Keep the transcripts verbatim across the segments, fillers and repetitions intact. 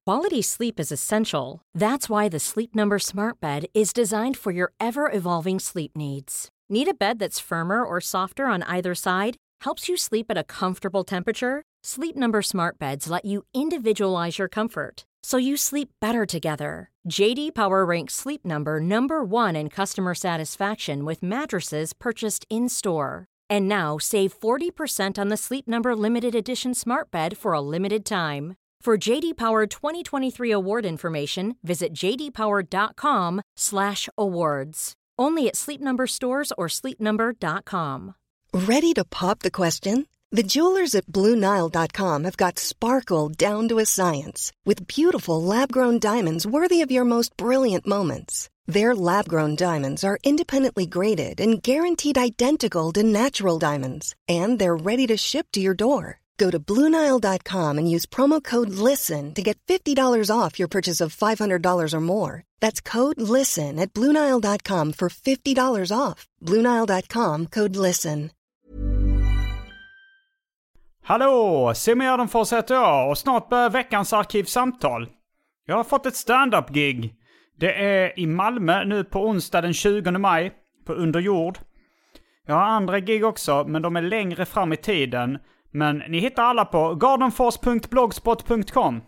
Quality sleep is essential. That's why the Sleep Number Smart Bed is designed for your ever-evolving sleep needs. Need a bed that's firmer or softer on either side? Helps you sleep at a comfortable temperature? Sleep Number Smart Beds let you individualize your comfort, so you sleep better together. J D Power ranks Sleep Number number one in customer satisfaction with mattresses purchased in-store. And now, save forty percent on the Sleep Number Limited Edition Smart Bed for a limited time. For J D Power twenty twenty-three award information, visit j d power dot com slash awards. Only at Sleep Number stores or sleep number dot com. Ready to pop the question? The jewelers at Blue Nile dot com have got sparkle down to a science with beautiful lab-grown diamonds worthy of your most brilliant moments. Their lab-grown diamonds are independently graded and guaranteed identical to natural diamonds, and they're ready to ship to your door. Go to blue nile dot com and use promo code LISTEN to get fifty dollars off your purchase of five hundred dollars or more. That's code LISTEN at blue nile dot com for fifty dollars off. blue nile dot com, code LISTEN. Hallå, Simon Gärdenfors heter jag och snart börjar veckans arkivsamtal. Jag har fått ett stand-up-gig. Det är i Malmö nu på onsdag den tjugonde maj på Underjord. Jag har andra gig också, men de är längre fram i tiden. Men ni hittar alla på gardenfors punkt blogspot punkt com.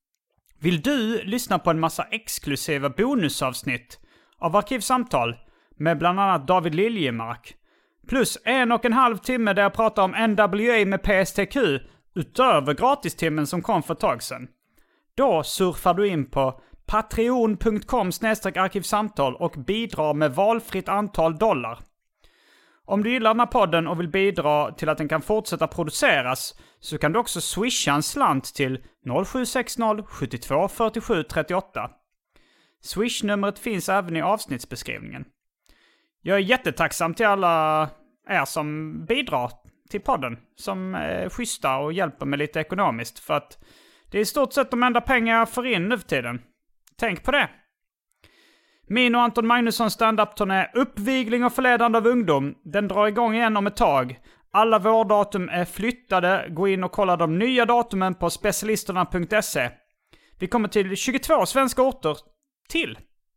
Vill du lyssna på en massa exklusiva bonusavsnitt av arkivsamtal med bland annat David Liljemark, plus en och en halv timme där jag pratar om N W A med P S T Q utöver gratistimmen som kom för ett tag sedan, då surfar du in på patreon punkt com slash arkivsamtal och bidrar med valfritt antal dollar. Om du gillar den här podden och vill bidra till att den kan fortsätta produceras, så kan du också swisha en slant till noll sju sex noll sju två fyra sju tre åtta. Swish-numret finns även i avsnittsbeskrivningen. Jag är jättetacksam till alla er som bidrar till podden, som är schyssta och hjälper mig lite ekonomiskt, för att det är i stort sett de enda pengar jag får in nu för tiden. Tänk på det. Min och Anton Magnussons stand-up-turné Uppvigling och förledande av ungdom, den drar igång igen om ett tag. Alla vårdatum är flyttade. Gå in och kolla de nya datumen på specialisterna punkt se. Vi kommer till tjugotvå svenska orter till.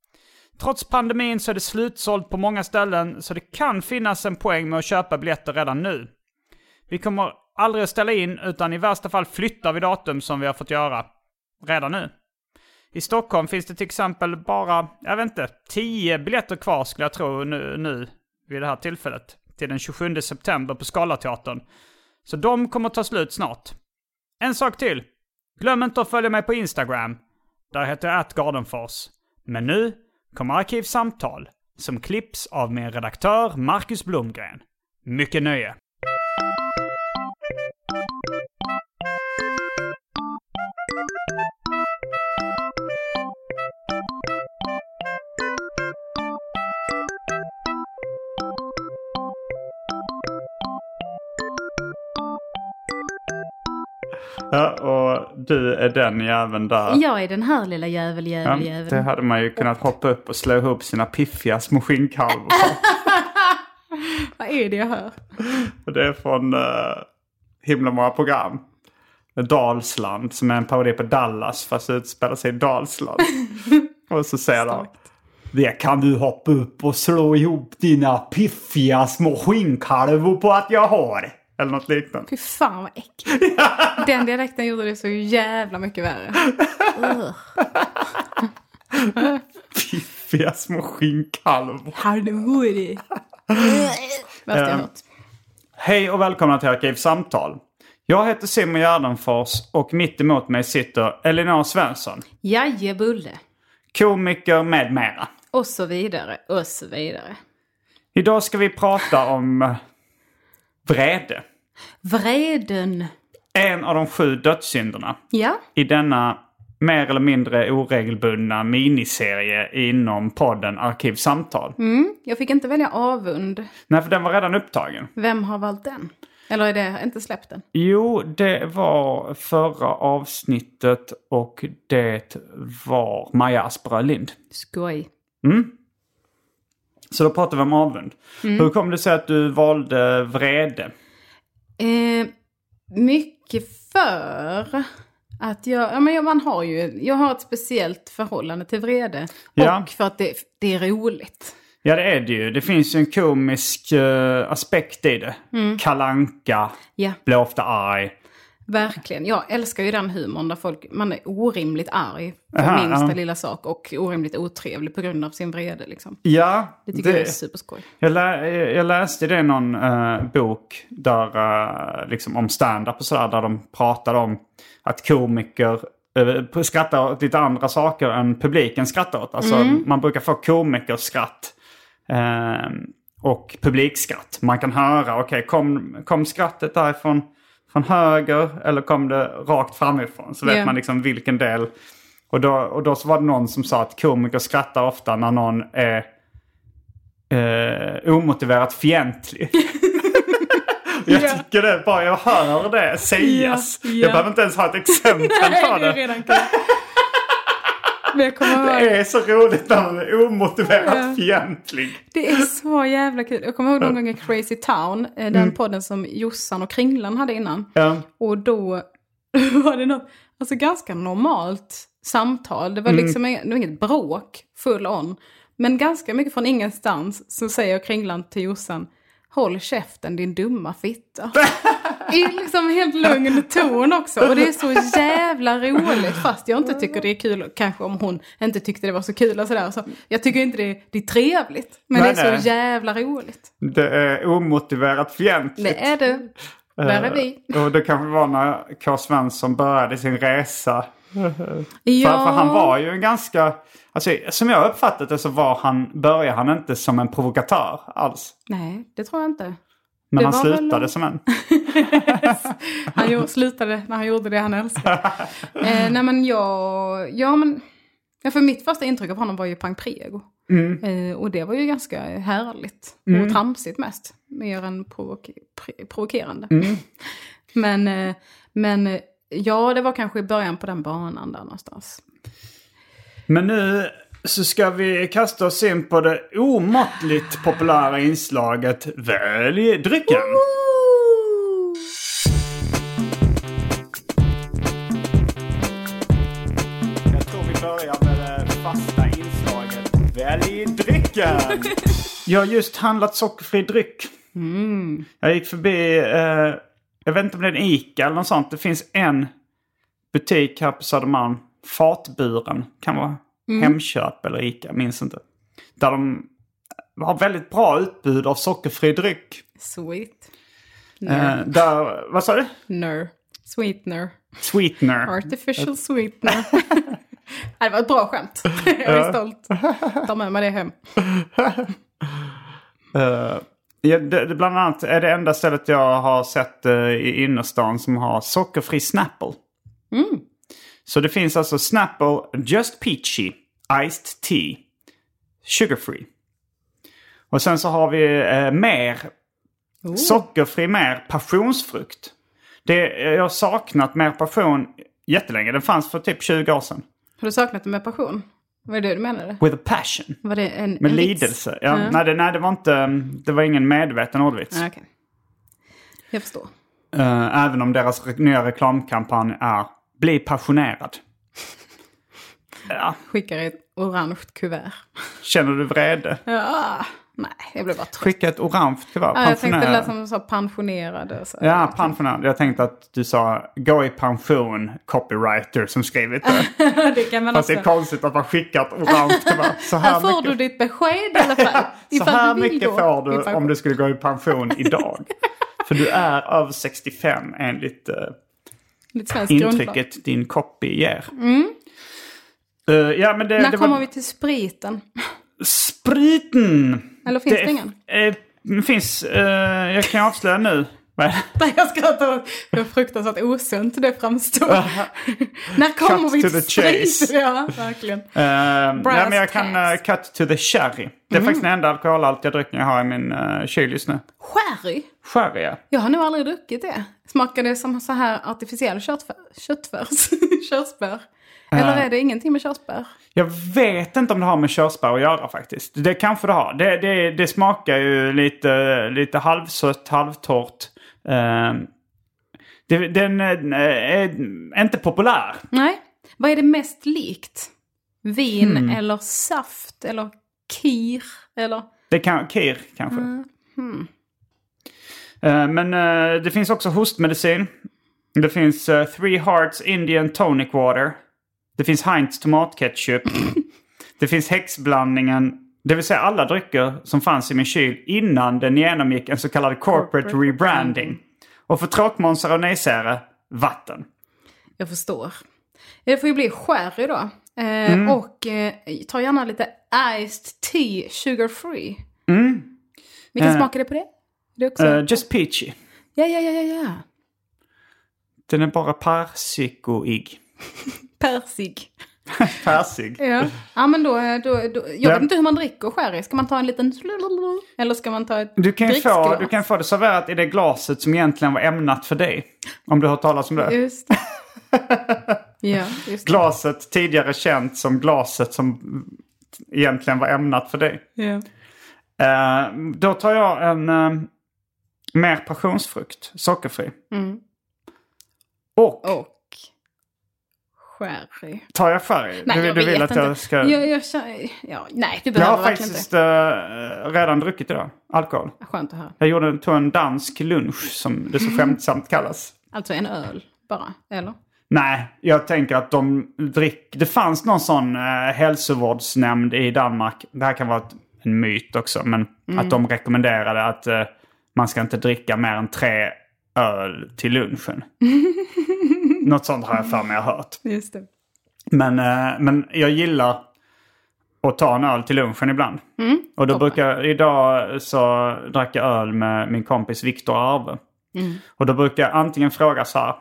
Trots pandemin så är det slutsålt på många ställen, så det kan finnas en poäng med att köpa biljetter redan nu. Vi kommer aldrig att ställa in, utan i värsta fall flyttar vi datum som vi har fått göra redan nu. I Stockholm finns det till exempel bara, jag vet inte, tio biljetter kvar skulle jag tro nu, nu vid det här tillfället. Till den tjugosjunde september på Scalateatern. Så de kommer ta slut snart. En sak till. Glöm inte att följa mig på Instagram. Där heter jag at gardenfors. Men nu kommer arkivsamtal som klipps av min redaktör Marcus Blomgren. Mycket nöje. Ja, och du är den jäveln där. Jag är den här lilla jävel, jävel, ja, jävel. Det hade man ju kunnat hoppa upp och slå ihop sina piffiga små skinnkalvar. Vad är det jag hör? Och det är från uh, himla många program. Dalsland, som är en parodi på Dallas, fast utspelar sig i Dalsland. Och så säger de: det kan du hoppa upp och slå ihop dina piffiga små skinnkalvor på att jag har. Eller något liknande. Fy fan vad äckligt. Den dialekten gjorde det så jävla mycket värre. Piffiga små skinnkalvor. Hallå det. Värsta jag hört. Hej och välkomna till Arkivsamtal. Jag heter Simon Gärdenfors och mitt emot mig sitter Elinor Svensson. Jajebulle. Komiker med mera. Och så vidare, och så vidare. Idag ska vi prata om vrede. Vreden. En av de sju dödssynderna. Ja. I denna mer eller mindre oregelbundna miniserie inom podden Arkivsamtal. Mm, jag fick inte välja avund. Nej, för den var redan upptagen. Vem har valt den? Eller är det inte släppt den? Jo, det var förra avsnittet och det var Maja Asperö Lind. Skoj. Mm. Så då pratar vi om avund. Mm. Hur kom det sig att du valde vrede? Eh, mycket för Att jag, ja, men jag, man har ju, jag har ett speciellt förhållande till vrede. Ja. Och för att det, det är roligt. Ja, det är det ju. Det finns ju en komisk uh, aspekt i det. Mm. Kalle Anka Ja. blir ofta arg. Verkligen. Jag älskar ju den humorn där folk, man är orimligt arg för Aha, minsta ja. lilla sak och orimligt otrevlig på grund av sin vrede liksom. Ja, Det tycker det, jag är superskoj. Jag, lä, jag läste det i någon uh, bok där, uh, liksom om stand-up och sådär, där de pratade om att komiker uh, skrattar åt lite andra saker än publiken skrattar åt. Alltså mm. man brukar få komikerskratt uh, och publikskratt. Man kan höra, okej, okay, kom, kom skrattet därifrån från höger eller kom det rakt framifrån? Så vet yeah. man liksom vilken del. Och då, och då så var det någon som sa att komiker skrattar ofta när någon är eh, omotiverat fientlig. Jag yeah. tycker det bara, jag hör det sägas. Yeah. Yeah. Jag behöver inte ens ha ett exempel på det. Redan kul. Det är så roligt när man är omotiverat yeah. fientlig. Det är så jävla kul. Jag kommer ihåg någon gång i Crazy Town, den mm. podden som Jossan och Kringlan hade innan. Yeah. Och då var det något, alltså ganska normalt samtal. Det var mm. liksom det var inget bråk full on. Men ganska mycket från ingenstans så säger Kringlan till Jossan: håll käften din dumma fitta. I liksom helt lugn ton också. Och det är så jävla roligt. Fast jag inte tycker det är kul. Kanske om hon inte tyckte det var så kul och sådär. Så jag tycker inte det, det är trevligt. Men nej, det är nej. så jävla roligt. Det är omotiverat fientligt. Det är det. Där är vi. Uh, och det kanske var när K. Svensson började sin resa. Ja. För, för han var ju en ganska... Alltså, som jag uppfattat det så var han, började han inte som en provokatör alls. Nej, det tror jag inte. Men det han slutade väl... som en. Han gjorde, slutade när han gjorde det han älskade. eh, nej men jag... Ja men... Ja, för mitt första intryck av honom var ju Pang Prego. Mm. Eh, och det var ju ganska härligt. Mm. Och tramsigt mest. Mer än provoke- pr- provokerande. Mm. men, eh, men ja, det var kanske i början på den banan där någonstans. Men nu så ska vi kasta oss in på det omåttligt populära inslaget Välj drycken. Ooh! Jag tror vi börjar med det fasta inslaget Välj drycken. Jag har just handlat sockerfri dryck. Mm. Jag gick förbi, eh, jag vet inte om det är en Ica eller något sånt. Det finns en butik här på Södermalm. Fatburen kan vara mm. Hemköp eller Ica, minns inte. Där de har väldigt bra utbud av sockerfri dryck. Sweet. Eh, där, vad sa du? Ner. Sweetener. Sweetener. Artificial sweetener. Det var ett bra skämt. Jag är stolt. Ta med mig det hem. Uh, ja, det, det bland annat är det enda stället jag har sett uh, i innerstan som har sockerfri Snapple. Mm. Så det finns alltså Snapple Just Peachy Iced Tea Sugar Free. Och sen så har vi uh, mer oh. sockerfri mer passionsfrukt. Det, jag har saknat mer passion jättelänge. Den fanns för typ tjugo år sedan. Har du saknat det med passion? Vad är det du menade? With a passion. Var det en, med en lidelse. Ja, mm. nej, det, nej, det var inte... Det var ingen medveten ordvits. Ah, okay. Jag förstår. Uh, även om deras re- nya reklamkampanj är Bli passionerad. Ja. Skickar ett orange kuvert. Känner du vrede? Ja, nej, jag blev bara trött. Skicka ett orange kuvert. Ja, jag tänkte det lät som du sa pensionerad. Så. Ja, pensionerad. Jag tänkte att du sa gå i pension, copywriter som skrivit det. Det kan man Fast också. det är konstigt att man skickat ett orange kuvert. Så här, här får mycket... du ditt besked i alla fall. Så här mycket får du om du skulle gå i pension idag. För du är över sextiofem enligt uh, intrycket grundlag. Din copy ger. Mm. Uh, ja, men det, När det kommer var... vi till spriten? Spriten! Eller finns det, det ingen? Det finns, uh, jag kan avslöja nu. Nej, jag ska ta det fruktansvärt osunt det framstår. När kommer vi till sprit? Ja, verkligen. Uh, ja, men jag kan uh, cut to the sherry. Det är mm. faktiskt den enda alkoholhaltiga drycken jag har i min uh, kyl just nu. Sherry? Sherry, ja. Jag har nog aldrig druckit det. Smakar det som så här artificiell köttfärs? Köttfärs? Körsbär? Eller är det ingenting med körsbär? Jag vet inte om det har med körsbär att göra faktiskt. Det kanske det har. Det, det, det smakar ju lite, lite halvsött, halvtorrt. Uh, Det, den är, är inte populär. Nej. Vad är det mest likt? Vin Hmm. eller saft eller kir eller... Det kan kir kanske. Mm. Hmm. Uh, men uh, det finns också hostmedicin. Det finns uh, Three Hearts Indian Tonic Water. Det finns Heinz tomatketchup. Det finns häxblandningen. Det vill säga alla drycker som fanns i min kyl innan den genomgick en så kallad corporate, corporate rebranding. Och för tråkmånsar och nejsäre, vatten. Jag förstår. Det får ju bli sherry då. Eh, Mm. Och eh, ta gärna lite iced tea sugar free. Mm. Vilken Eh, smak är det på det? Det är också... Uh, just peachy. Ja, ja, ja, ja, ja. Den är bara persikoig. Persig. Persig. Ja. Ja, men då, då, då jag Ja. vet inte hur man dricker sherry. Ska man ta en liten... Eller ska man ta ett Du kan, få, dricksglas? du kan få det serverat i det glaset som egentligen var ämnat för dig. Om du har hört talas om det. Just det. Ja, just det. Glaset tidigare känt som glaset som egentligen var ämnat för dig. Ja. Eh, då tar jag en eh, mer passionsfrukt, sockerfri. Mm. Och Och sherry. tar jag färg? Nej, du jag du vill vet att inte. jag ska... Jag, jag, känner- ja, nej, du Jag behöver har verkligen faktiskt inte. eh, redan druckit idag. Alkohol. Skönt att höra. Jag gjorde, tog en dansk lunch som det så skämtsamt kallas. Alltså en öl bara, eller? Nej, jag tänker att de drick... Det fanns någon sån eh, hälsovårdsnämnd i Danmark. Det här kan vara ett, en myt också. Men Mm. att de rekommenderade att eh, man ska inte dricka mer än tre öl till lunchen. Något sånt har jag för mig jag hört. Just det. Men, eh, men jag gillar att ta en öl till lunchen ibland. Mm, Och då toppen. brukar... Idag så drack jag öl med min kompis Viktor Arve. Mm. Och då brukar jag antingen fråga så här.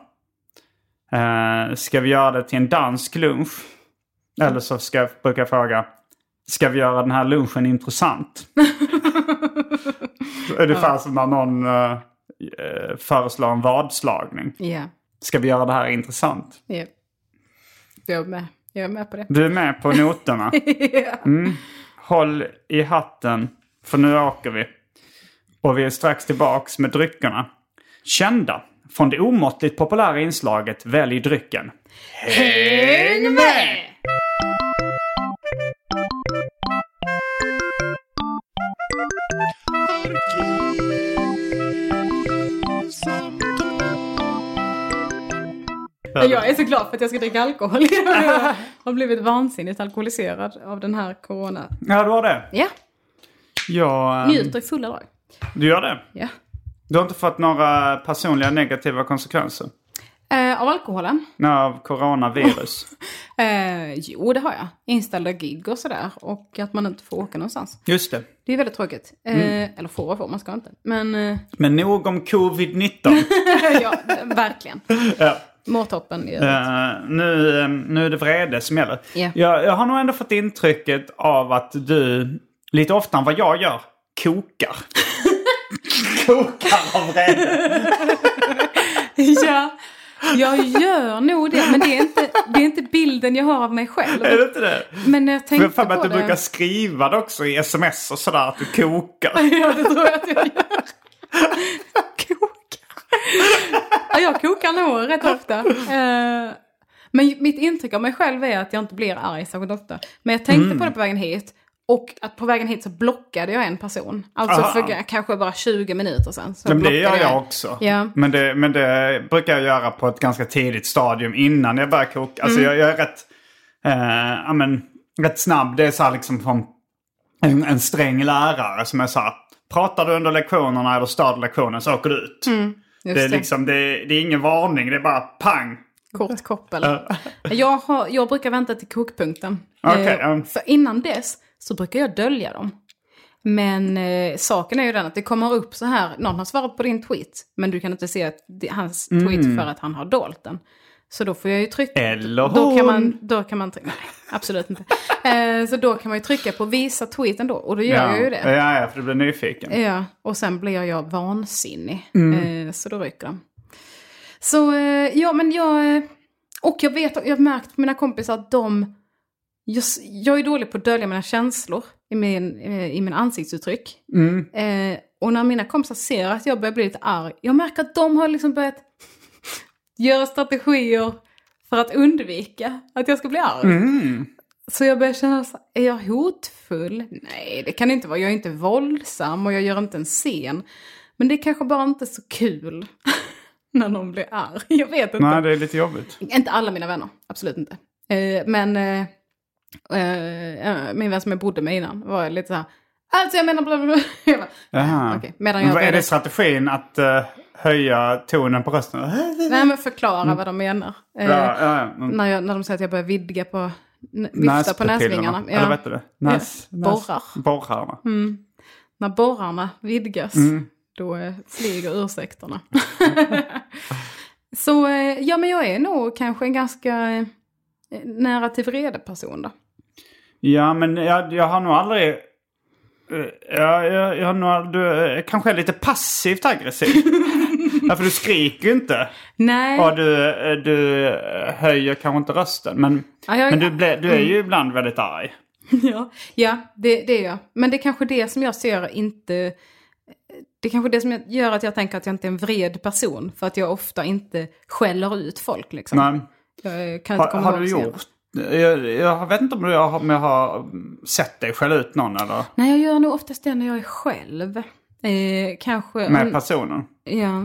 Eh, ska vi göra det till en dansk lunch? Eller så ska jag, brukar jag fråga. Ska vi göra den här lunchen intressant? Ungefär som när någon eh, föreslår en vadslagning. Ja, Ska vi göra det här intressant? ja. Jag är med. Jag är med på det. Du är med på noterna. Mm. Håll i hatten. För nu åker vi. Och vi är strax tillbaks med dryckerna. Kända från det omåttligt populära inslaget Välj drycken. Häng med! Jag är så glad för att jag ska dricka alkohol. Jag har blivit vansinnigt alkoholiserad av den här corona. Ja, du har det. Ja, Ja, ehm, njuter i fulla drag. du gör det. Ja. Du har inte fått några personliga negativa konsekvenser Eh, av alkoholen? av coronavirus? Eh, jo, det har jag. Inställda gig och sådär. Och att man inte får åka någonstans. Just det. Det är väldigt tråkigt. Eh, Eller får och får, man ska inte. Men eh, Men nog om covid nitton. ja, verkligen. Ja. Mårtoppen i övrigt. Uh, nu, um, nu är det vrede som gäller. Ja. Jag, jag har nog ändå fått intrycket av att du lite oftare än vad jag gör kokar. kokar av vrede. Ja, jag gör nog det. Men det är, inte, det är inte bilden jag har av mig själv. Är det inte det? Men när jag För tänkte jag för mig på att du det... brukar skriva det också i sms och sådär att du kokar. Ja, det tror jag att jag gör. Kokar. Ja, jag kokar nog rätt ofta. Eh, Men mitt intryck av mig själv är att jag inte blir arg särskilt ofta. Men jag tänkte Mm. på det på vägen hit. Och att på vägen hit så blockade jag en person. Alltså Aha. för kanske bara tjugo minuter sedan. Så Men det gör blockade jag också. Ja. Men, det, men det brukar jag göra på ett ganska tidigt stadium innan jag börjar koka. Alltså Mm. jag, jag är rätt, eh, ja, men, rätt snabb. Det är så här liksom från en, en sträng lärare som är så här. Pratar du under lektionerna eller stör lektionen så åker du ut. Mm, just det, är det. liksom, det, det är ingen varning, det är bara pang. Kort koppel. jag, har, jag brukar vänta till kokpunkten. Okej, Eh, ja. För innan dess så brukar jag dölja dem. Men eh, saken är ju den att det kommer upp så här. Någon har svarat på din tweet. Men du kan inte se att det, hans tweet Mm. för att han har dolt den. Så då får jag ju trycka. Eller då kan hon. man, då kan man trycka. Nej, absolut inte. eh, så då kan man ju trycka på visa tweeten då. Och då gör Ja. jag ju det. Ja, ja, för du blir nyfiken. Ja, och sen blir jag vansinnig. Mm. Eh, så då rycker de. Så eh, ja, men jag... eh, Och jag vet, jag har märkt på mina kompisar att de... Jag, jag är dålig på att dölja mina känslor i min, eh, i min ansiktsuttryck. Mm. Eh, och när mina kompisar ser att jag börjar bli lite arg. Jag märker att de har liksom börjat... göra strategier för att undvika att jag ska bli arg. Mm. Så jag börjar känna så, är jag hotfull? Nej, det kan inte vara. Jag är inte våldsam och jag gör inte en scen. Men det är kanske bara inte så kul när någon blir arg. Jag vet inte. Nej, det är lite jobbigt. Inte alla mina vänner, absolut inte. Eh, men eh, eh, min vän som jag bodde med innan var lite så här, alltså jag menar bla bla bla. Jag bara, Jaha. okay. Medan Men jag vad är började, det strategin att uh, höja tonen på rösten? nej, men förklara mm. vad de menar. Eh, ja, ja, ja. Mm. När, jag, när de säger att jag börjar vidga på, n- vifta på näsvingarna. Ja. Eller vet du det? Näs, ja. Borrar. Borrarna. Mm. När borrarna vidgas, mm. då eh, flyger ursäkterna. Så eh, ja, men jag är nog kanske en ganska eh, nära till vrede person då. Ja, men jag, jag har nog aldrig... Ja, jag, jag har nog... Du är kanske lite passivt aggressiv. Därför du skriker ju inte. Nej. Och du, du höjer kanske inte rösten. Men, ja, jag, men du, ble, du är ju mm. ibland väldigt arg. Ja, ja det, det är jag. Men det är kanske det som jag ser inte... Det är kanske det som gör att jag tänker att jag inte är en vred person. För att jag ofta inte skäller ut folk liksom. Nej. Jag kan inte ha, har du gjort? Jag, jag vet inte om jag, har, om jag har sett dig skälla ut någon eller? Nej, jag gör nog oftast det när jag är själv. Eh, kanske... Med personen? Ja.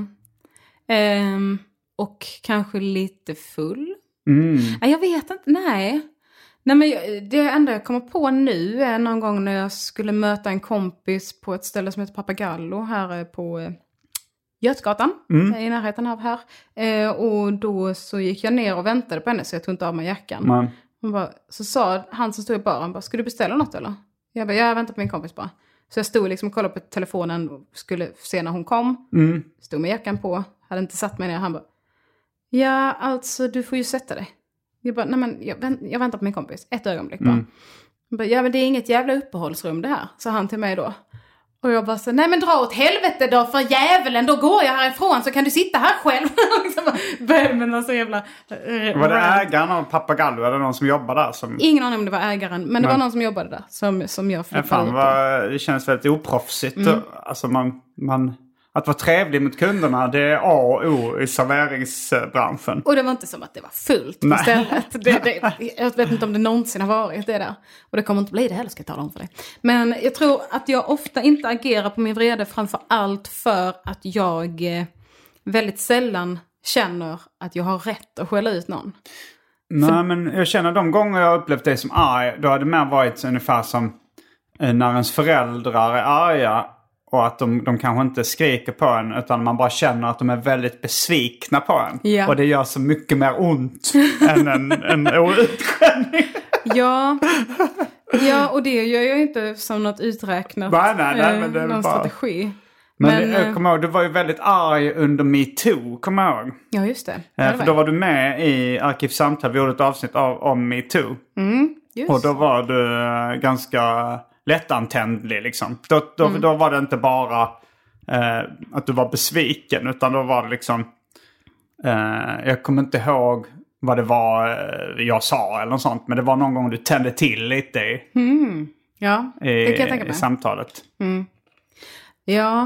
Eh, och kanske lite full. Mm. Nej, jag vet inte. Nej. Nej, men det enda jag kommer på nu är någon gång när jag skulle möta en kompis på ett ställe som heter Papagallo här på Götgatan, mm. i närheten av här. Eh, och då så gick jag ner och väntade på henne så jag tog inte av mig jackan. Mm. Hon bara, så sa han som stod i baren, bara, ska du beställa något eller? Jag bara, ja, jag väntar på min kompis bara. Så jag stod liksom och kollade på telefonen och skulle se när hon kom. Mm. Stod med jackan på, hade inte satt mig ner. Han bara, ja alltså du får ju sätta dig. Jag bara, nej men jag, vänt, jag väntar på min kompis. Ett ögonblick bara. Mm. Jag bara, ja men det är inget jävla uppehållsrum det här. Så han till mig då. Och jag bara så, nej men dra åt helvete då för jävlen. Då går jag härifrån så kan du sitta här själv. Började med någon så jävla... Uh, var det ägaren av Papagallo eller någon som jobbar där? Som... Ingen aning om det var ägaren. Men det men... var någon som jobbade där. Som, som jag flippade ja, fan, var, det känns väldigt oproffsigt. Mm. Alltså man... man... Att vara trevlig mot kunderna, det är A och O i serveringsbranschen. Och det var inte som att det var fullt på stället. Det, det, jag vet inte om det någonsin har varit det där. Och det kommer inte bli det heller, ska jag tala om för dig. Men jag tror att jag ofta inte agerar på min vrede framför allt för att jag väldigt sällan känner att jag har rätt att skälla ut någon. Nej, för... men jag känner de gånger jag upplevt det som arg, då har det mer varit ungefär som när ens föräldrar är arga. Och att de, de kanske inte skriker på en utan man bara känner att de är väldigt besvikna på en. Ja. Och det gör så mycket mer ont än en, en utskällning. Ja. Ja, och det gör jag inte som något uträknat. Nej, nej, nej, men det är någon bara... strategi. Men, men jag kommer ihåg, du var ju väldigt arg under MeToo, kommer jag ihåg. Ja, just det. Ja, för då var du med i Arkivsamtal, vi gjorde ett avsnitt av, om MeToo. Mm, just. Och då var du ganska... lättantändlig liksom. Då, då, mm. då var det inte bara eh, att du var besviken utan då var det liksom eh, jag kommer inte ihåg vad det var eh, jag sa eller något sånt, men det var någon gång du tände till lite i, mm. ja, i, det kan jag tänka mig. I samtalet. Mm. Ja,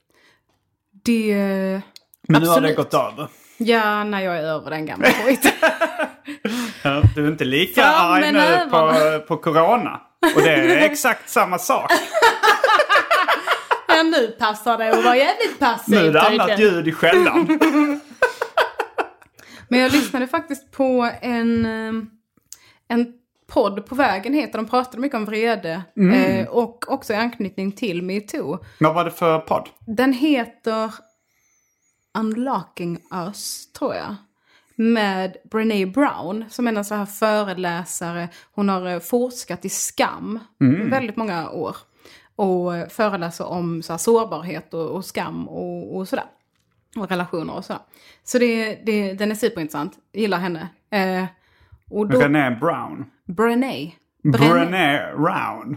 det men absolut. Nu har det gått över. Ja, när jag är över den gamla skiten. Ja, du är inte lika Fram arg nu på, på corona. Och det är exakt samma sak. Ja, nu passar det att vara jävligt passiv. Nu är det annat ljud i skällan. Men jag lyssnade faktiskt på en, en podd på vägen heter. De pratade mycket om vrede. Mm. Eh, och också i anknytning till MeToo. Vad var det för podd? Den heter Unlocking Us, tror jag. Med Brené Brown som är en så här föreläsare. Hon har forskat i skam mm. väldigt många år. Och föreläser om så här sårbarhet och, och skam och, och sådär. Och relationer och sådär. Så det, det, den är superintressant. Jag gillar henne. Eh, och då, Brené Brown. Brené. Brené Brown.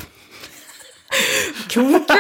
Koka!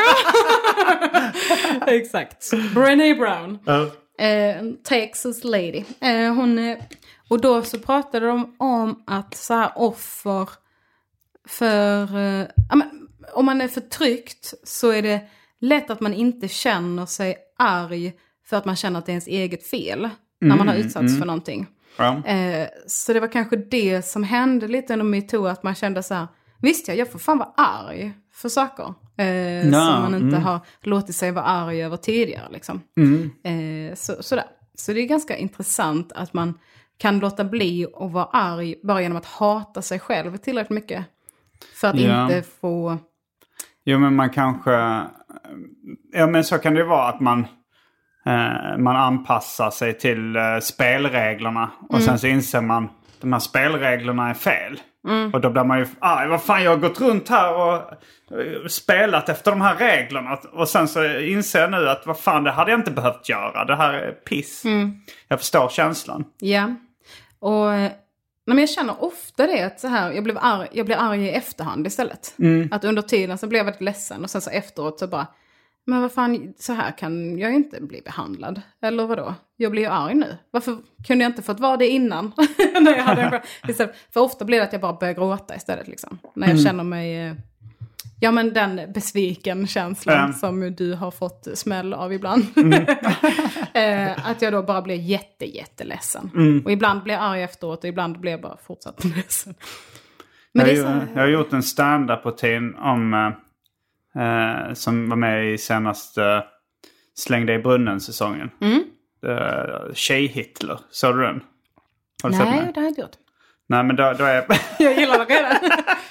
Exakt. Brené Brown. Uh. Eh, Texas lady. Eh, hon, eh, och då så pratade de om att så här offer för... Eh, men, om man är förtryckt så är det lätt att man inte känner sig arg för att man känner att det är ens eget fel. när man har utsatts mm. för någonting. Ja. Eh, så det var kanske det som hände lite under MeToo, att man kände så här, visst ja, jag får fan vara arg för saker eh, no, som man inte mm. har låtit sig vara arg över tidigare liksom. Mm. Eh, så, sådär. Så det är ganska intressant att man kan låta bli att vara arg bara genom att hata sig själv tillräckligt mycket för att ja. inte få... Jo, men man kanske... Ja, men så kan det vara att man... Eh, man anpassar sig till eh, spelreglerna. Och mm. sen så inser man att de här spelreglerna är fel. Mm. Och då blir man ju... Ah, vad fan, jag har gått runt här och eh, spelat efter de här reglerna. Och sen så inser jag nu att vad fan, det hade jag inte behövt göra. Det här är piss. Mm. Jag förstår känslan. Ja. Och... Men jag känner ofta det att så här, jag blev arg, jag blev arg i efterhand istället. Mm. Att under tiden så blev jag väldigt ledsen. Och sen så efteråt så bara... Men vad fan, så här kan jag inte bli behandlad. Eller vadå? Jag blir ju arg nu. Varför kunde jag inte fått vara det innan? När jag hade en... För ofta blir det att jag bara börjar gråta istället. Liksom. När jag mm. känner mig... Ja, men den besviken känslan mm. som du har fått smäll av ibland. Mm. Att jag då bara blir jätte, jätteledsen. Mm. Och ibland blir jag arg efteråt och ibland blir jag bara fortsatt ledsen. Men jag, det är så... jag har gjort en stand-up-rutin om... Uh, som var med i senaste uh, Släng dig i brunnen-säsongen. Mm. Uh, Tjej-Hitler. Såg du den? Har du Nej, det har jag inte gjort. Nej, men då, då är... jag gillar det redan.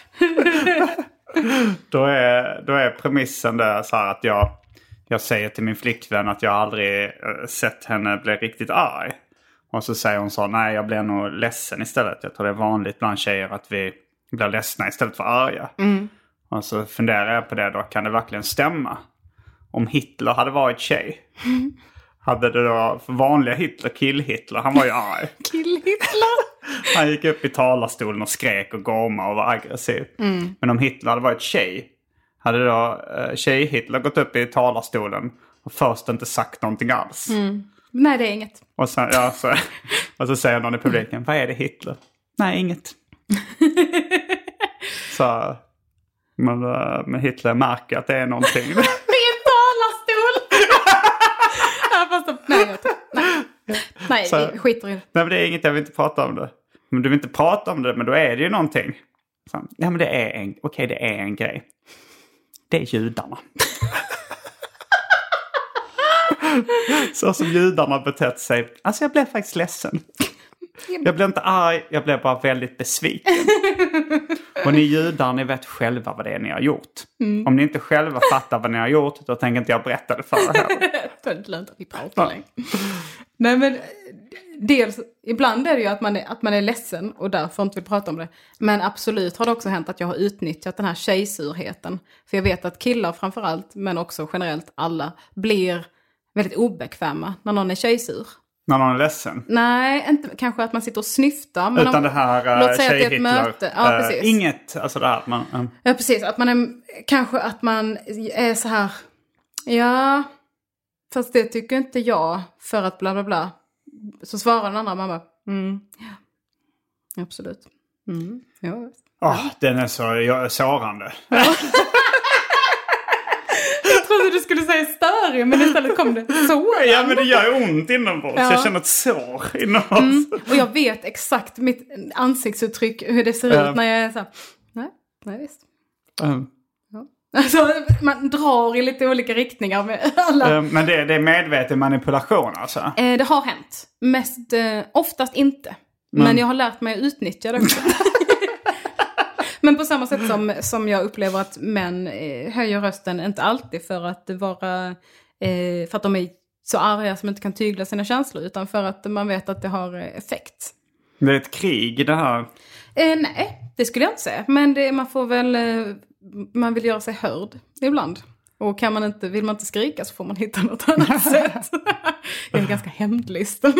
då, är, då är premissen där så här att jag, jag säger till min flickvän att jag aldrig uh, sett henne bli riktigt arg. Och så säger hon så, nej, jag blir nog ledsen istället. Jag tror det är vanligt bland tjejer att vi blir ledsna istället för arga. Mm. Och så funderar jag på det då. Kan det verkligen stämma? Om Hitler hade varit tjej. Mm. Hade det då för vanliga Hitler, kill-Hitler. Han var ju arg. Kill-Hitler? Han gick upp i talarstolen och skrek och gormade och var aggressiv. Mm. Men om Hitler hade varit tjej. Hade då uh, tjej-Hitler gått upp i talarstolen. Och först inte sagt någonting alls. Mm. Nej, det är inget. Och, sen, ja, så, och så säger någon i publiken. Vad är det Hitler? Nej, inget. Så... Men, men Hitler märker att det är någonting. Med en talarstol! Ja, fast, nej, jag tror, nej, nej så, det skiter i det. Nej, men det är inget, jag vill inte prata om det. Men du vill inte prata om det, men då är det ju någonting. Så, ja, men det är en, okej, det är en grej. Det är judarna. Så som judarna betett sig. Alltså jag blev faktiskt ledsen. Jag blev inte arg, jag blev bara väldigt besviken. Och ni judar, ni vet själva vad det är ni har gjort. Mm. Om ni inte själva fattar vad ni har gjort, då tänker inte jag berätta det för er. Det är inte lönt att vi pratar längre. Nej, men dels, ibland är det ju att man är, att man är ledsen och därför inte vill prata om det. Men absolut har det också hänt att jag har utnyttjat den här tjejsurheten. För jag vet att killar framförallt, men också generellt alla, blir väldigt obekväma när någon är tjejsur. När någon är ledsen? Nej, inte kanske att man sitter och snyftar. Men utan om, det här låt säga att det är ett möte. Ja, uh, precis. Inget, alltså det här att man... Um. Ja, precis. Att man är, kanske att man är så här... Ja, fast det tycker inte jag för att bla bla bla. Så svarar den andra mamma. Mm, ja, absolut. Mm, ja. Oh, den är så jag, sårande. Ja. Jag trodde du skulle säga större, men istället kom det sår. Ja, men det gör ont inombords. Ja. Jag känner ett sår inombords. Mm. Och jag vet exakt mitt ansiktsuttryck, hur det ser uh. ut när jag är så här, nej, nej visst. Uh. Ja. Alltså, man drar i lite olika riktningar med alla. Uh, men det, det är medveten manipulation alltså? Uh, det har hänt. Mest, uh, oftast inte. Mm. Men jag har lärt mig att utnyttja det också. Men på samma sätt som, som jag upplever att män eh, höjer rösten, inte alltid för att vara eh, för att de är så arga som inte kan tygla sina känslor, utan för att man vet att det har effekt. Det är ett krig det här? Eh, nej, det skulle jag inte säga. Men det, man får väl, eh, man vill göra sig hörd ibland. Och kan man inte, vill man inte skrika så får man hitta något annat sätt. Jag är ganska hämndlysten.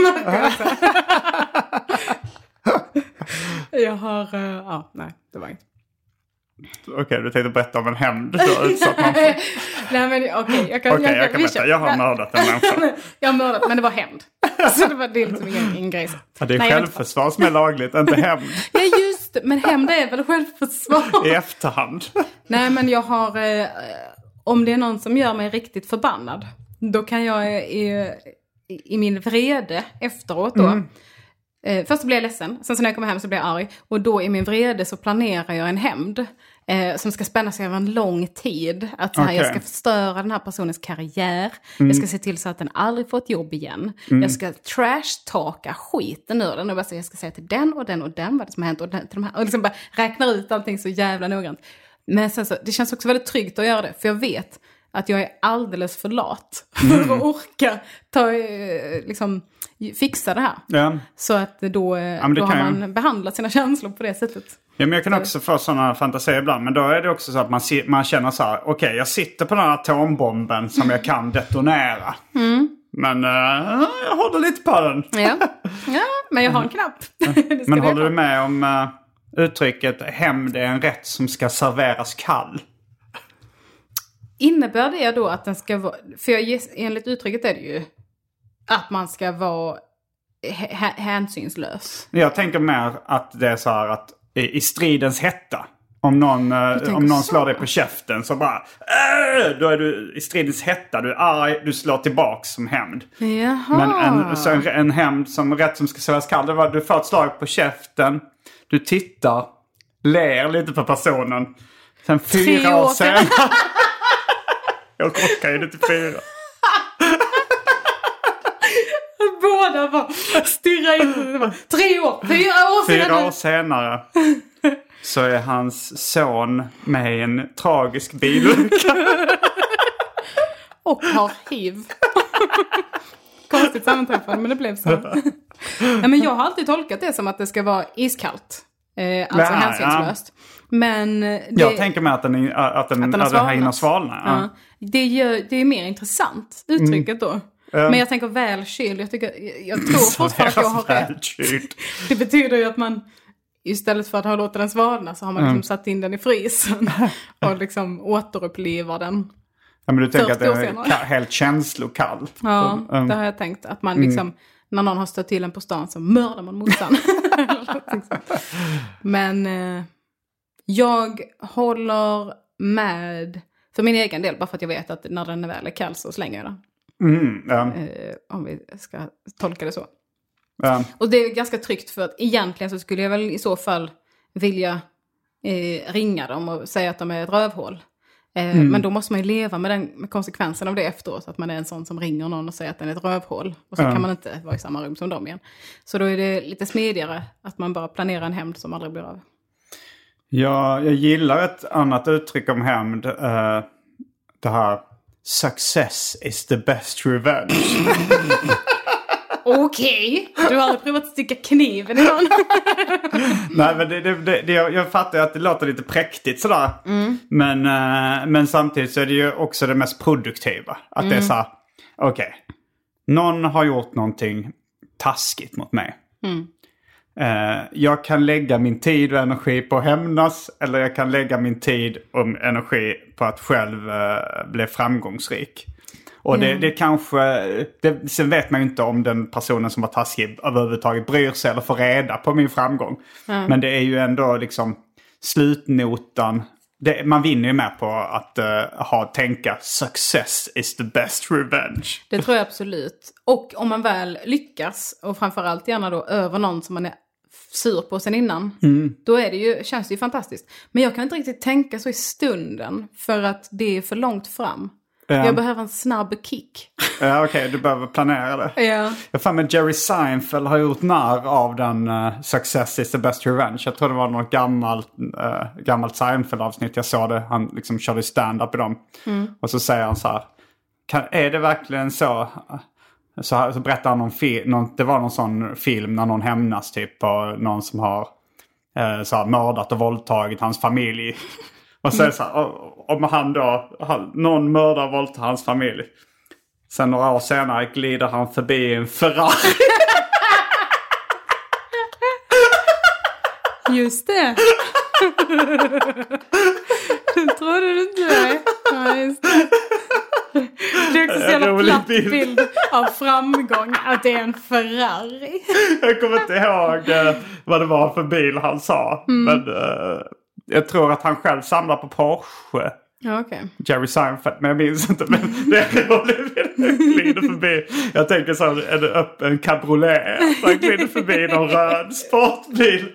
Jag har, uh, ja, nej, det var inte. Okej, okay, du tänkte berätta om en hämnd så utsatt man får. Nej, men okej, okay, jag kan, okay, jag, jag, jag kan berätta. Jag har mördat en människa. Jag har mördat, men det var hämnd. Så det var det liksom ingen, ingen grej. Ja, det är nej, självförsvar som är lagligt, inte hämnd. Ja, just men hämnd är väl självförsvar. I efterhand. Nej, men jag har, eh, om det är någon som gör mig riktigt förbannad, då kan jag eh, i min vrede efteråt då. Mm. Eh, först så blir jag ledsen. Sen så när jag kommer hem så blir jag arg. Och då i min vrede så planerar jag en hämnd. Eh, som ska spänna sig över en lång tid. Att så här, okay. jag ska förstöra den här personens karriär. Mm. Jag ska se till så att den aldrig får ett jobb igen. Mm. Jag ska trash-talka skiten ur den. Och bara så jag ska säga till den och den och den vad det som har hänt. Och, den, till de här, och liksom bara räknar ut allting så jävla noggrant. Men sen så, det känns också väldigt tryggt att göra det. För jag vet att jag är alldeles för lat. Mm. För att orka ta, liksom, fixa det här. Ja. Så att då, ja, då har man jag... behandlat sina känslor på det sättet. Ja, men jag kan också få sådana fantasier ibland. Men då är det också så att man, si- man känner så här. Okej, okay, jag sitter på den här atombomben som jag kan detonera. Mm. Men uh, jag håller lite på den. Ja, ja men jag har en knapp. Men håller du med om uh, uttrycket hämnd är en rätt som ska serveras kall? Innebär det då att den ska vara... För jag, enligt uttrycket är det ju att man ska vara h- hänsynslös. Jag tänker mer att det är så här att i, i stridens hetta. Om någon, eh, om någon slår dig på käften så bara... Äh, då är du i stridens hetta. Du är arg, du slår tillbaka som hämnd. Jaha. Men en, så en, en hämnd som rätt som ska serveras kall. Det var du får ett slag på käften. Du tittar. Ler lite på personen. Sen fyra Tre år senare... Jag orkar ju det till fyra. Båda bara stirrar in. Tre år, fyra år senare. Fyra år senare så är hans son med i en tragisk bilolycka. Och har hiv. Konstigt sammanträffande, men det blev så. Ja, men jag har alltid tolkat det som att det ska vara iskallt. Eh, alltså Nej, hänsynslöst. Ja. Men det, jag tänker med att den, att den, att den, att den här hinner svalna. Ja. Ja. Det, gör, det är mer intressant uttrycket då. Mm. Men jag tänker välkyld. Jag, tycker, jag tror fortfarande att jag har rätt. Det betyder ju att man istället för att ha låtit den svalna så har man liksom mm. satt in den i frysen. Och liksom återupplivar den. Ja, men du tänker att det är ka- helt känslokall. Ja, så, um, det har jag tänkt. Att man liksom, mm. när någon har stött till en på stan så mördar man motstånd. Men eh, jag håller med för min egen del. Bara för att jag vet att när den är väl är kall så slänger jag den. Mm, ja. eh, om vi ska tolka det så. Ja. Och det är ganska tryggt för att egentligen så skulle jag väl i så fall vilja eh, ringa dem och säga att de är ett rövhål. Eh, mm. Men då måste man ju leva med, den, med konsekvensen av det efteråt. Att man är en sån som ringer någon och säger att den är ett rövhål. Och så ja. kan man inte vara i samma rum som dem igen. Så då är det lite smidigare att man bara planerar en hämnd som aldrig blir av. Ja, jag gillar ett annat uttryck om hämnd. Uh, det här success is the best revenge. Okej, okay. Du har aldrig provat att sticka kniven i någon. Nej, men det, det, det, det, jag fattar att det låter lite präktigt sådär. Mm. Men, uh, men samtidigt så är det ju också det mest produktiva. Att mm. det är så här, okej. Okay, någon har gjort någonting taskigt mot mig. Mm. Uh, jag kan lägga min tid och energi på att hämnas. Eller jag kan lägga min tid och energi på att själv uh, bli framgångsrik. Och det, mm. det kanske, det, sen vet man ju inte om den personen som var taskig överhuvudtaget bryr sig eller får reda på min framgång. Mm. Men det är ju ändå liksom slutnotan. Det, man vinner ju med på att uh, ha tänka success is the best revenge. Det tror jag absolut. Och om man väl lyckas, och framförallt gärna då över någon som man är sur på sen innan. Mm. Då är det ju, känns det ju fantastiskt. Men jag kan inte riktigt tänka så i stunden för att det är för långt fram. Um, jag behöver en snabb kick. Ja, okej. Okay, du behöver planera det. Ja. Jag fann med Jerry Seinfeld har gjort narr av den uh, Success is the best revenge. Jag tror det var något gammalt, uh, gammalt Seinfeld-avsnitt. Jag såg det. Han liksom körde stand-up i dem. Mm. Och så säger han så här. Kan, är det verkligen så? Så, här, så berättar han om fi- någon, det var någon sån film när någon hämnas typ på någon som har uh, så här, mördat och våldtagit hans familj. Och så är det så här, om han då, någon mördar och våldtar hans familj. Sen några år senare glider han förbi en Ferrari. Just det. Du trodde du inte det? Ja, just det. Det är också så jävla platt bild. bild av framgång att det är en Ferrari. Jag kommer inte ihåg uh, vad det var för bil han sa. Mm. Men uh, jag tror att han själv samlar på Porsche. Ja, okej. Jerry Seinfeld, men jag minns inte. Men det är roligt. Glider förbi. Jag tänker så här, är det upp en cabriolet? Man glider förbi någon röd sportbil.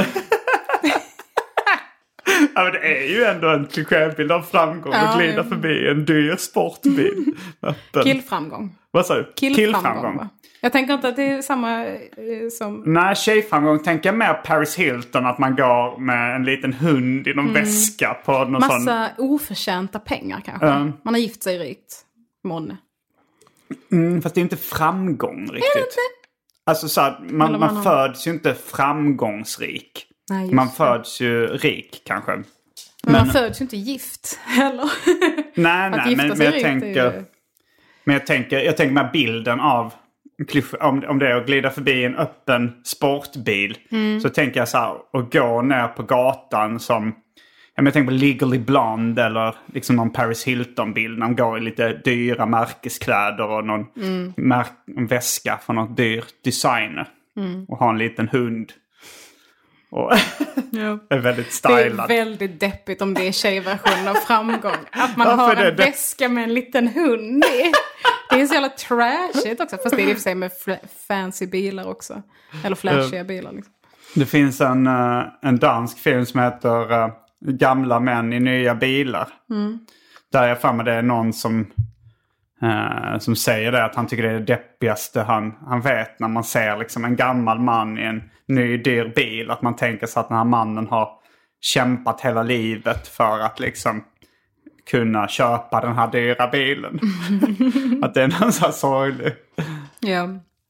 Ja, men det är ju ändå en klichébild av framgång ja, att glida förbi en dyr sportbil. Killframgång. Vad sa du? Killframgång. Killframgång. Jag tänker inte att det är samma eh, som... Nej, tjejframgång tänker jag mer Paris Hilton. Att man går med en liten hund i någon mm. väska på någon Massa sån... Massa oförtjänta pengar kanske. Mm. Man har gift sig rikt. Månne. Mm, fast det är inte framgång riktigt. Är det inte? Alltså så här, man, man, man har... föds ju inte framgångsrik. Nej, man föds ju rik kanske. Men, men man föds ju inte gift heller. Nej, nej, men, men jag tänker... Ju... Men jag tänker, jag tänker med bilden av... Om, om det är att glida förbi en öppen sportbil. Mm. Så tänker jag så här, att gå ner på gatan som... Jag tänker på Legally Blonde eller liksom någon Paris Hilton-bild. När de går i lite dyra märkeskläder och någon mm. märk- en väska från något dyr designer. Mm. Och har en liten hund. Och ja. är väldigt stylad. Det är väldigt deppigt om det är tjejversionen av framgång. Att man har en det, väska med en liten hund i. Det är så jävla trashigt också. Fast det är i och för sig med fl- fancy bilar också. Eller flashiga uh, bilar liksom. Det finns en, uh, en dansk film som heter uh, Gamla män i nya bilar. Mm. Där jag fan med det är någon som, uh, som säger det. Att han tycker det är det deppigaste han, han vet. När man ser liksom en gammal man i en ny dyr bil. Att man tänker sig att den här mannen har kämpat hela livet för att liksom... kunna köpa den här dyra bilen. Att det är någon så här sorglig. Ja.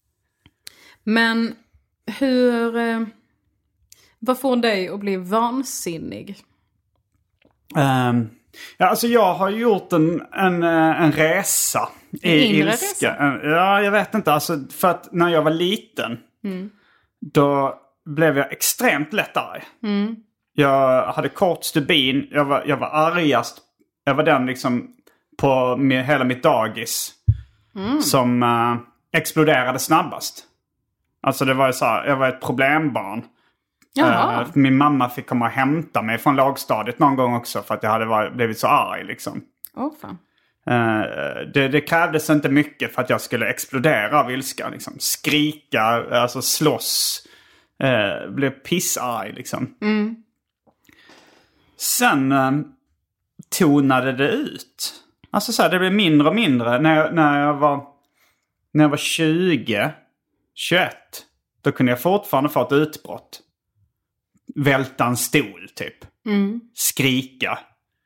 Men hur... Eh, vad får dig att bli vansinnig? Um, ja, alltså jag har gjort en, en, en resa. En i inre ilska. resa? En, ja, jag vet inte. Alltså, för att när jag var liten... Mm. Då blev jag extremt lätt arg. Mm. Jag hade kort stubin. Jag var, jag var argast. Jag var den liksom på med, hela mitt dagis mm. som uh, exploderade snabbast. Alltså det var så här, jag var ett problembarn. Uh, min mamma fick komma och hämta mig från lågstadiet någon gång också för att jag hade varit, blivit så arg liksom. Oh, fan. Uh, det, det krävdes inte mycket för att jag skulle explodera av ilska. Liksom. Skrika, alltså slåss, uh, blev pissarg liksom. Mm. Sen... Uh, tonade det ut. Alltså så här, det blev mindre och mindre. När jag, när jag var när jag var tjugo, tjugoett, då kunde jag fortfarande få ett utbrott. Välta en stol typ. Mm. Skrika.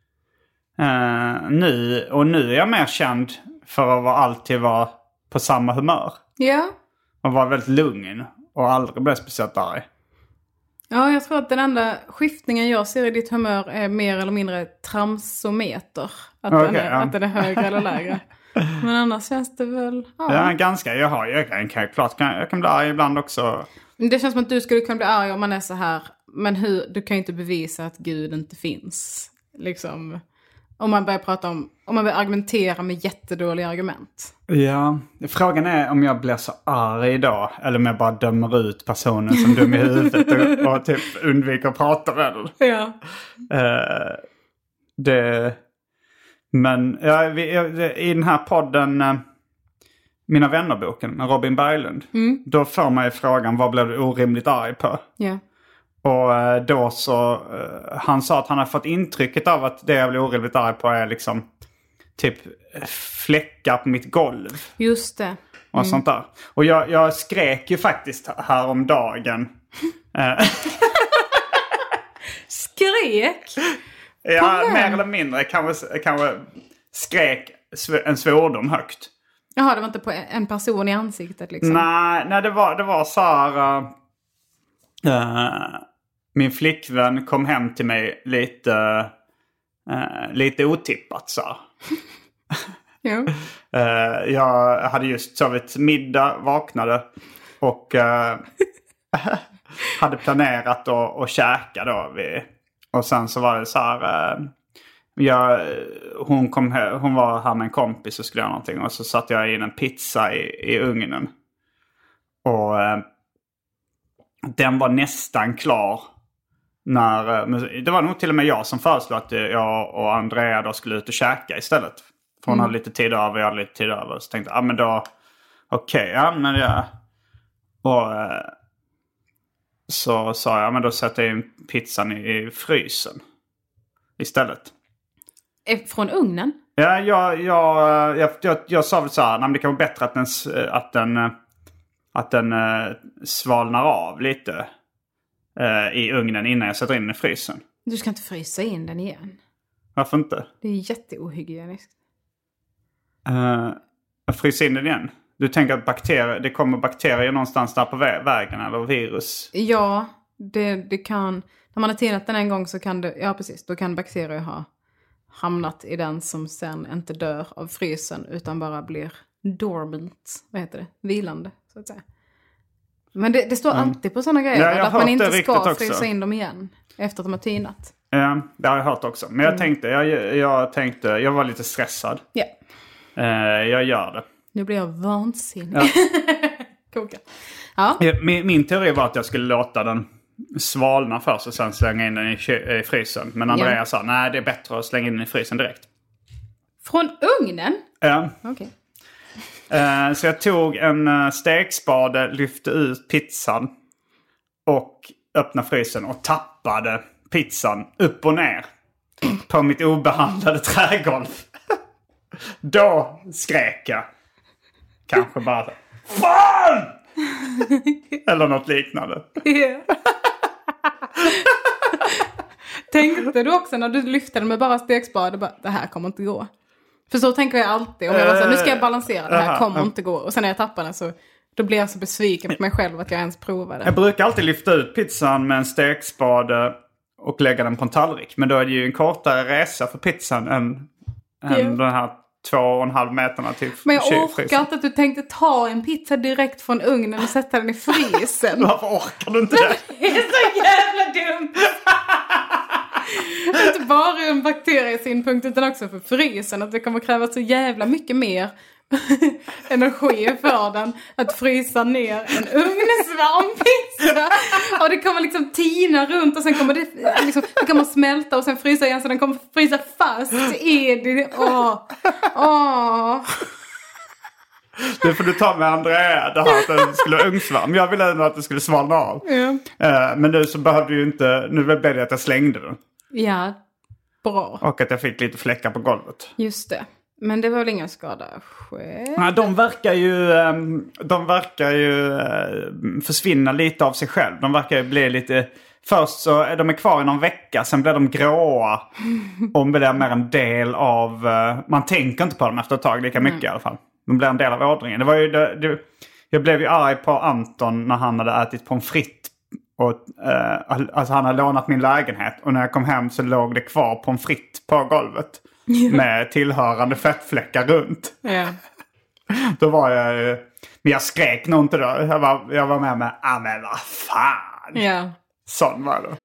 Uh, nu, och nu är jag mer känd för att vara, alltid vara på samma humör. Ja. Och vara väldigt lugn och aldrig bli speciellt arg. Ja, jag tror att den enda skiftningen jag ser i ditt humör är mer eller mindre tramsometer. Att, okay, den, är, ja. att den är högre eller lägre. Men annars känns det väl... Ja, ja ganska. Jag har jag kan, kan, klart, kan, jag kan bli arg ibland också. Det känns som att du skulle kunna bli arg om man är så här. Men hur, du kan ju inte bevisa att Gud inte finns. Liksom... Om man börjar prata om, om man vill argumentera med jättedåliga argument. Ja, frågan är om jag blir så arg idag. Eller om jag bara dömer ut personen som dum i huvudet och, och typ undviker att prata med den. Ja. Uh, det, men ja, vi, i den här podden, uh, Mina vännerboken med Robin Berglund. Mm. Då får man ju frågan, vad blev du orimligt arg på? Ja. Yeah. Och då så, uh, han sa att han har fått intrycket av att det jag blir orimligt arg på är liksom typ fläckar på mitt golv. Just det. Mm. Och sånt där. Och jag, jag skrek ju faktiskt häromdagen. Skrek? Ja, mer eller mindre. Kanske, kanske skrek en svordom högt. Jaha, det var inte på en person i ansiktet liksom? Nej, nej det, var, det var så här... Uh, Uh, min flickvän kom hem till mig lite uh, lite otippat så. Ja. uh, jag hade just sovit middag, vaknade och uh, hade planerat att, att käka då vid, och sen så var det så här uh, jag, hon, kom här, hon var här med en kompis och skulle göra någonting och så satte jag in en pizza i, i ugnen och uh, den var nästan klar När, det var nog till och med jag som föreslog att jag och Andrea då skulle ut och käka istället. För hon mm. hade lite tid över, jag hade lite tid över. Så tänkte jag, ja men då, okej, okay, ja men jag... Och så sa jag, ja men då sätter jag in pizzan i, i frysen istället. Från ugnen? Ja, jag, jag, jag, jag, jag sa väl så här, nej, det kan vara bättre att den, att den, att den svalnar av lite i ugnen innan jag sätter in den i frysen. Du ska inte frysa in den igen. Varför inte? Det är jätteohygieniskt. Uh, jag fryser in den igen. Du tänker att bakterier, det kommer bakterier någonstans där på vä- vägen eller virus? Ja, det, det kan... När man har tinat den en gång så kan det... Ja, precis. Då kan bakterier ha hamnat i den som sen inte dör av frysen utan bara blir dormant. Vad heter det? Vilande, så att säga. Men det, det står mm. alltid på sådana grejer. Ja, att man inte ska frysa in dem igen efter att de har tinat. Ja, det har jag hört också. Men jag tänkte, jag, jag tänkte, jag var lite stressad. Ja. Uh, jag gör det. Nu blir jag vansinnig. Ja. Ja. Min, min teori var att jag skulle låta den svalna först och sen slänga in den i, i frysen. Men Andrea ja. sa, nej det är bättre att slänga in den i frysen direkt. Från ugnen? Ja. Okej. Okay. Uh, så jag tog en uh, stekspade, lyfte ut pizzan och öppnade frysen och tappade pizzan upp och ner på mitt obehandlade trägolv. Då skrek jag. Kanske bara så, fan! Eller något liknande. Yeah. Tänkte du också när du lyfte den med bara stekspade, bara, det här kommer inte gå. För så tänker jag alltid. Om jag var så här, nu ska jag balansera, det här kommer inte gå. Och sen när jag tappar den så då blir jag så besviken på mig själv att jag ens provade. Jag brukar alltid lyfta ut pizzan med en stekspade och lägga den på en tallrik. Men då är det ju en kortare resa för pizzan än, yeah. än den här två och en halv meterna till Men jag orkar inte att du tänkte ta en pizza direkt från ugnen och sätta den i frysen. Varför orkar du inte det? Det är så jävla dumt. Inte bara ur en bakteriesynpunkt utan också för frysen. Att det kommer kräva så jävla mycket mer energi för den att frysa ner en ugnsvarm pizza. Och det kommer liksom tina runt och sen kommer det liksom, det kommer smälta och sen frysa igen så den kommer frysa fast i det. Åh, åh. Det får du ta med Andrea, det här att den skulle vara ugnsvarm. Jag ville ändå att det skulle svalna av. Ja. Men nu så behövde ju inte, nu blev det att jag slängde den. Ja, bra. Och att jag fick lite fläckar på golvet. Just det. Men det var väl ingen skada själv? Ja, de verkar ju, de verkar ju försvinna lite av sig själv. De verkar ju bli lite... Först så är de kvar i någon vecka, sen blir de gråa. Och blir mer en del av... Man tänker inte på dem efter ett tag lika mycket mm. i alla fall. De blir en del av ådringen. Det var ju det, det, jag blev ju arg på Anton när han hade ätit pommes frites. Och, eh, alltså han hade lånat min lägenhet. Och när jag kom hem så låg det kvar pommes frites på golvet. Yeah. Med tillhörande fettfläckar runt. Yeah. Då var jag ju... Men jag skrek nog inte då. Jag var, jag var med med, ah men vad fan. Yeah. Sån var det.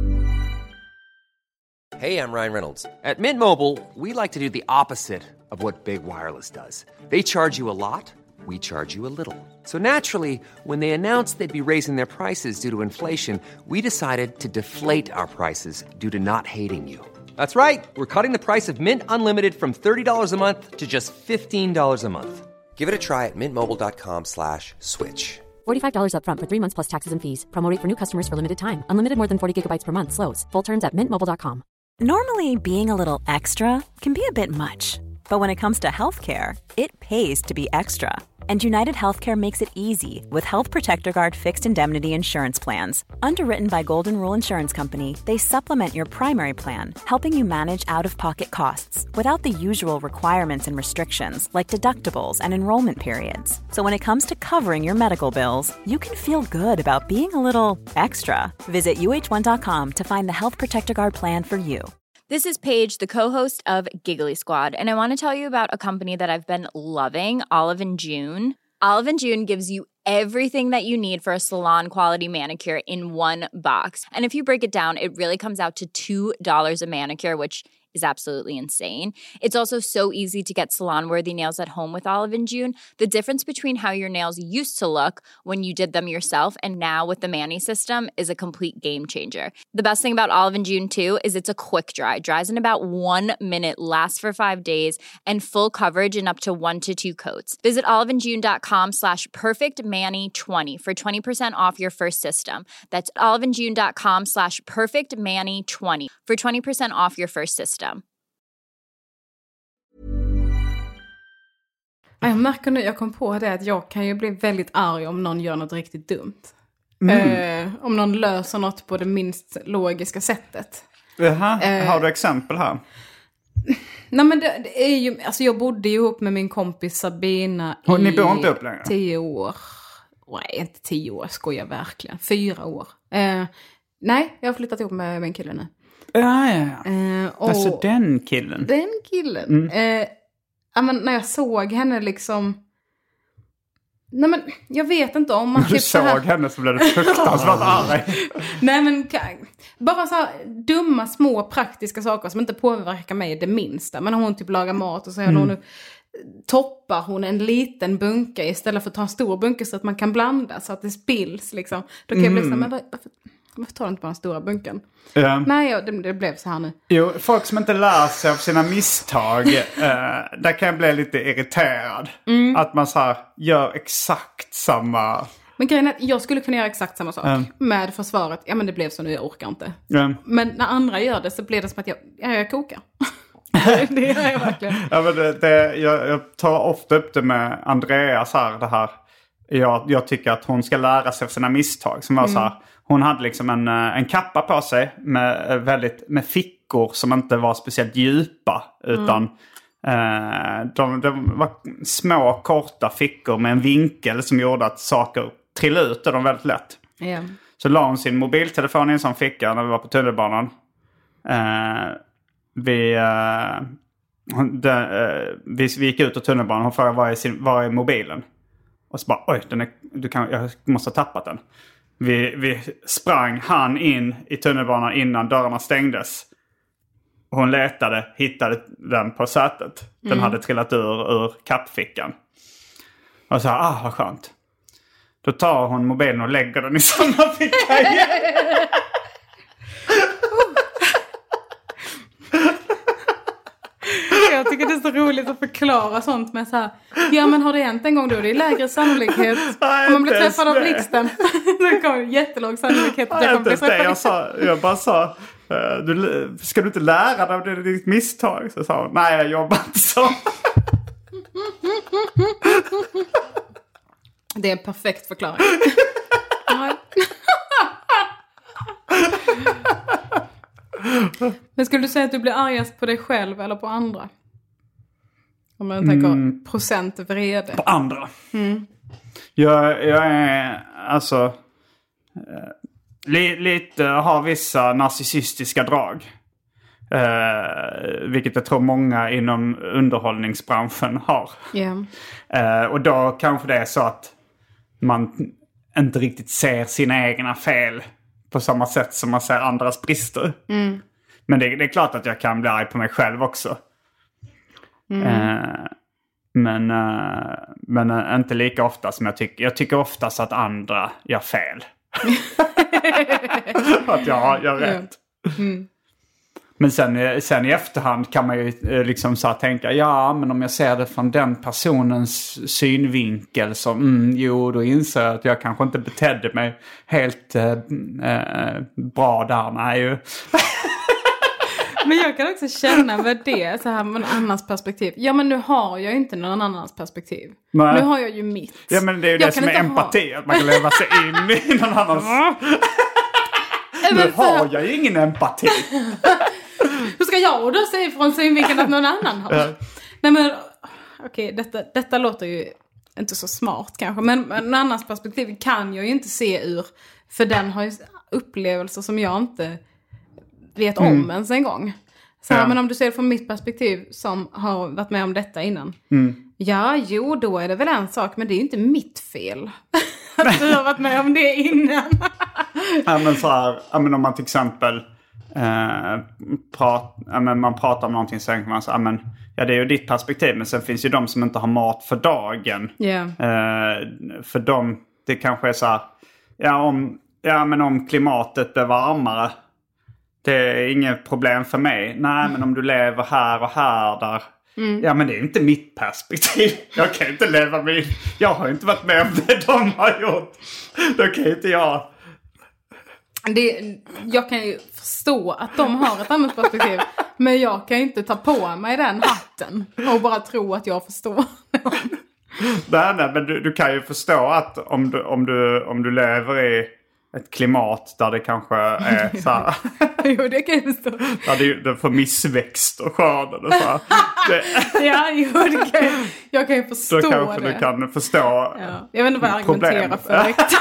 Hey, I'm Ryan Reynolds. At Mint Mobile, we like to do the opposite of what Big Wireless does. They charge you a lot. We charge you a little. So naturally, when they announced they'd be raising their prices due to inflation, we decided to deflate our prices due to not hating you. That's right. We're cutting the price of Mint Unlimited from thirty dollars a month to just fifteen dollars a month. Give it a try at mintmobile.com slash switch. forty-five dollars up front for three months plus taxes and fees. Promo rate for new customers for limited time. Unlimited more than forty gigabytes per month. Slows full terms at mint mobile dot com. Normally, being a little extra can be a bit much. But when it comes to healthcare, it pays to be extra. And United Healthcare makes it easy with Health Protector Guard fixed indemnity insurance plans. Underwritten by Golden Rule Insurance Company, they supplement your primary plan, helping you manage out-of-pocket costs without the usual requirements and restrictions like deductibles and enrollment periods. So when it comes to covering your medical bills, you can feel good about being a little extra. Visit U H one dot com to find the Health Protector Guard plan for you. This is Paige, the co-host of Giggly Squad, and I want to tell you about a company that I've been loving, Olive and June. Olive and June gives you everything that you need for a salon-quality manicure in one box. And if you break it down, it really comes out to two dollars a manicure, which is absolutely insane. It's also so easy to get salon-worthy nails at home with Olive and June. The difference between how your nails used to look when you did them yourself and now with the Mani system is a complete game changer. The best thing about Olive and June too is it's a quick dry. Dries in about one minute, lasts for five days, and full coverage in up to one to two coats. Visit oliveandjune.com slash perfectmani20 for twenty percent off your first system. That's oliveandjune.com slash perfectmani20 for twenty percent off your first system. Jag märker nu, jag kom på det att jag kan ju bli väldigt arg om någon gör något riktigt dumt. Mm. Eh, om någon löser något på det minst logiska sättet. Jaha, eh, har du exempel här? Nej men det, det är ju, alltså jag bodde ju ihop med min kompis Sabina och i ni bor inte upp längre? tio år. Nej, inte tio år, skojar verkligen. Fyra år. Eh, nej, jag har flyttat ihop med en kille nu. Ja, ja, ja. Eh, och alltså den killen. Den killen. Mm. Eh, ja, men när jag såg henne liksom... Nej men, jag vet inte om man... När du typ såg här... henne så blev det fruktansvärt arg. Nej men, bara så här dumma, små, praktiska saker som inte påverkar mig det minsta. Men om hon typ lagar mat och så häller mm. hon upp, toppar hon en liten bunke istället för att ta en stor bunke så att man kan blanda så att det spills liksom. Då kan mm. jag bli så här, men varför, varför tar du inte bara den stora bunken? Yeah. Nej, det, det blev så här nu. Jo, folk som inte lär sig av sina misstag, eh, där kan jag bli lite irriterad. Mm. Att man så här gör exakt samma... Men grejen är att jag skulle kunna göra exakt samma sak mm. med försvaret. Ja, men det blev så nu, jag orkar inte. Mm. Men när andra gör det så blir det som att jag, ja, jag kokar. Det gör jag verkligen. Ja, men det, det, jag, jag tar ofta upp det med Andreas här, det här. Jag, jag tycker att hon ska lära sig av sina misstag. Som var mm. så här, hon hade liksom en, en kappa på sig med, väldigt, med fickor som inte var speciellt djupa. Utan mm. eh, de, de var små, korta fickor med en vinkel som gjorde att saker trillade ut och de väldigt lätt. Yeah. Så la hon sin mobiltelefon i en sån ficka när vi var på tunnelbanan. Eh, vi, eh, de, eh, vi, vi gick ut ur tunnelbanan och frågade var är, sin, var är mobilen? Och så bara, oj, den är, du kan, jag måste ha tappat den. Vi, vi sprang han in i tunnelbanan innan dörrarna stängdes. Hon letade, hittade den på sätet. Den mm. hade trillat ur, ur kappfickan. Och så här, ah vad skönt. Då tar hon mobilen och lägger den i samma ficka igen. Jag tycker det är så roligt att förklara sånt med så här. Ja men har det hänt en gång då? Det är lägre sannolikhet. Nej, om man blir träffad av blixten. Då kommer det jättelåg sannolikhet att jag kommer bli träffad. Jag, sa, jag bara sa, du, ska du inte lära dig av det, ditt misstag? Så sa hon, nej jag jobbar inte så. Det är en perfekt förklaring. Men skulle du säga att du blir argast på dig själv eller på andra? Om man tänker mm. procent vrede. På andra. Mm. Jag, jag är alltså eh, li, lite har vissa narcissistiska drag. Eh, vilket jag tror många inom underhållningsbranschen har. Yeah. Eh, och då kanske det är så att man inte riktigt ser sina egna fel på samma sätt som man ser andras brister. Mm. Men det, det är klart att jag kan bli arg på mig själv också. Mm. Eh, men eh, men eh, inte lika ofta som jag tycker. Jag tycker oftast att andra gör fel. Att jag gör rätt. Mm. Men sen, sen i efterhand kan man ju liksom så här tänka, ja men om jag ser det från den personens synvinkel så mm, jo då inser jag att jag kanske inte betedde mig helt eh, eh, bra där. Nej ju. Men jag kan också känna med det så här med en annans perspektiv. Ja men nu har jag ju inte någon annans perspektiv. Nej. Nu har jag ju mitt. Ja men det är ju jag det som är empati. Ha... Att man kan leva sig in i någon annans... Nu har jag ju ingen empati. Hur ska jag då säga från synvinkeln att någon annan har? Ja. Nej men okej, detta, detta låter ju inte så smart kanske. Men, men en annans perspektiv kan jag ju inte se ur. För den har ju upplevelser som jag inte vet om mm. ens en gång. Så här, ja. Men om du ser det från mitt perspektiv som har varit med om detta innan. Mm. Ja, jo, då är det väl en sak. Men det är ju inte mitt fel. Att du har varit med om det innan. Ja, men så här, ja, men om man till exempel eh, prat, ja, men man pratar om någonting så tänker man så, ja, men, ja det är ju ditt perspektiv, men sen finns ju de som inte har mat för dagen. Yeah. Eh, för dem, det kanske är så här, ja, om, ja men om klimatet blir varmare, det är inget problem för mig. Nej, men om du lever här och här där. Mm. Ja, men det är inte mitt perspektiv. Jag kan inte leva med... Jag har inte varit med om det de har gjort. Då kan inte jag... Det, jag kan ju förstå att de har ett annat perspektiv. Men jag kan ju inte ta på mig den hatten och bara tro att jag förstår. nej, nej, men du, du kan ju förstå att om du, om du, om du lever i ett klimat där det kanske är så här... jo, det kan jag förstå. Där det, det får missväxt och skörden och så här. Det... ja, jo, det kan jag, jag kan ju förstå det. Då kanske det. du kan förstå ja. Jag vet inte vad jag argumenterar för riktigt.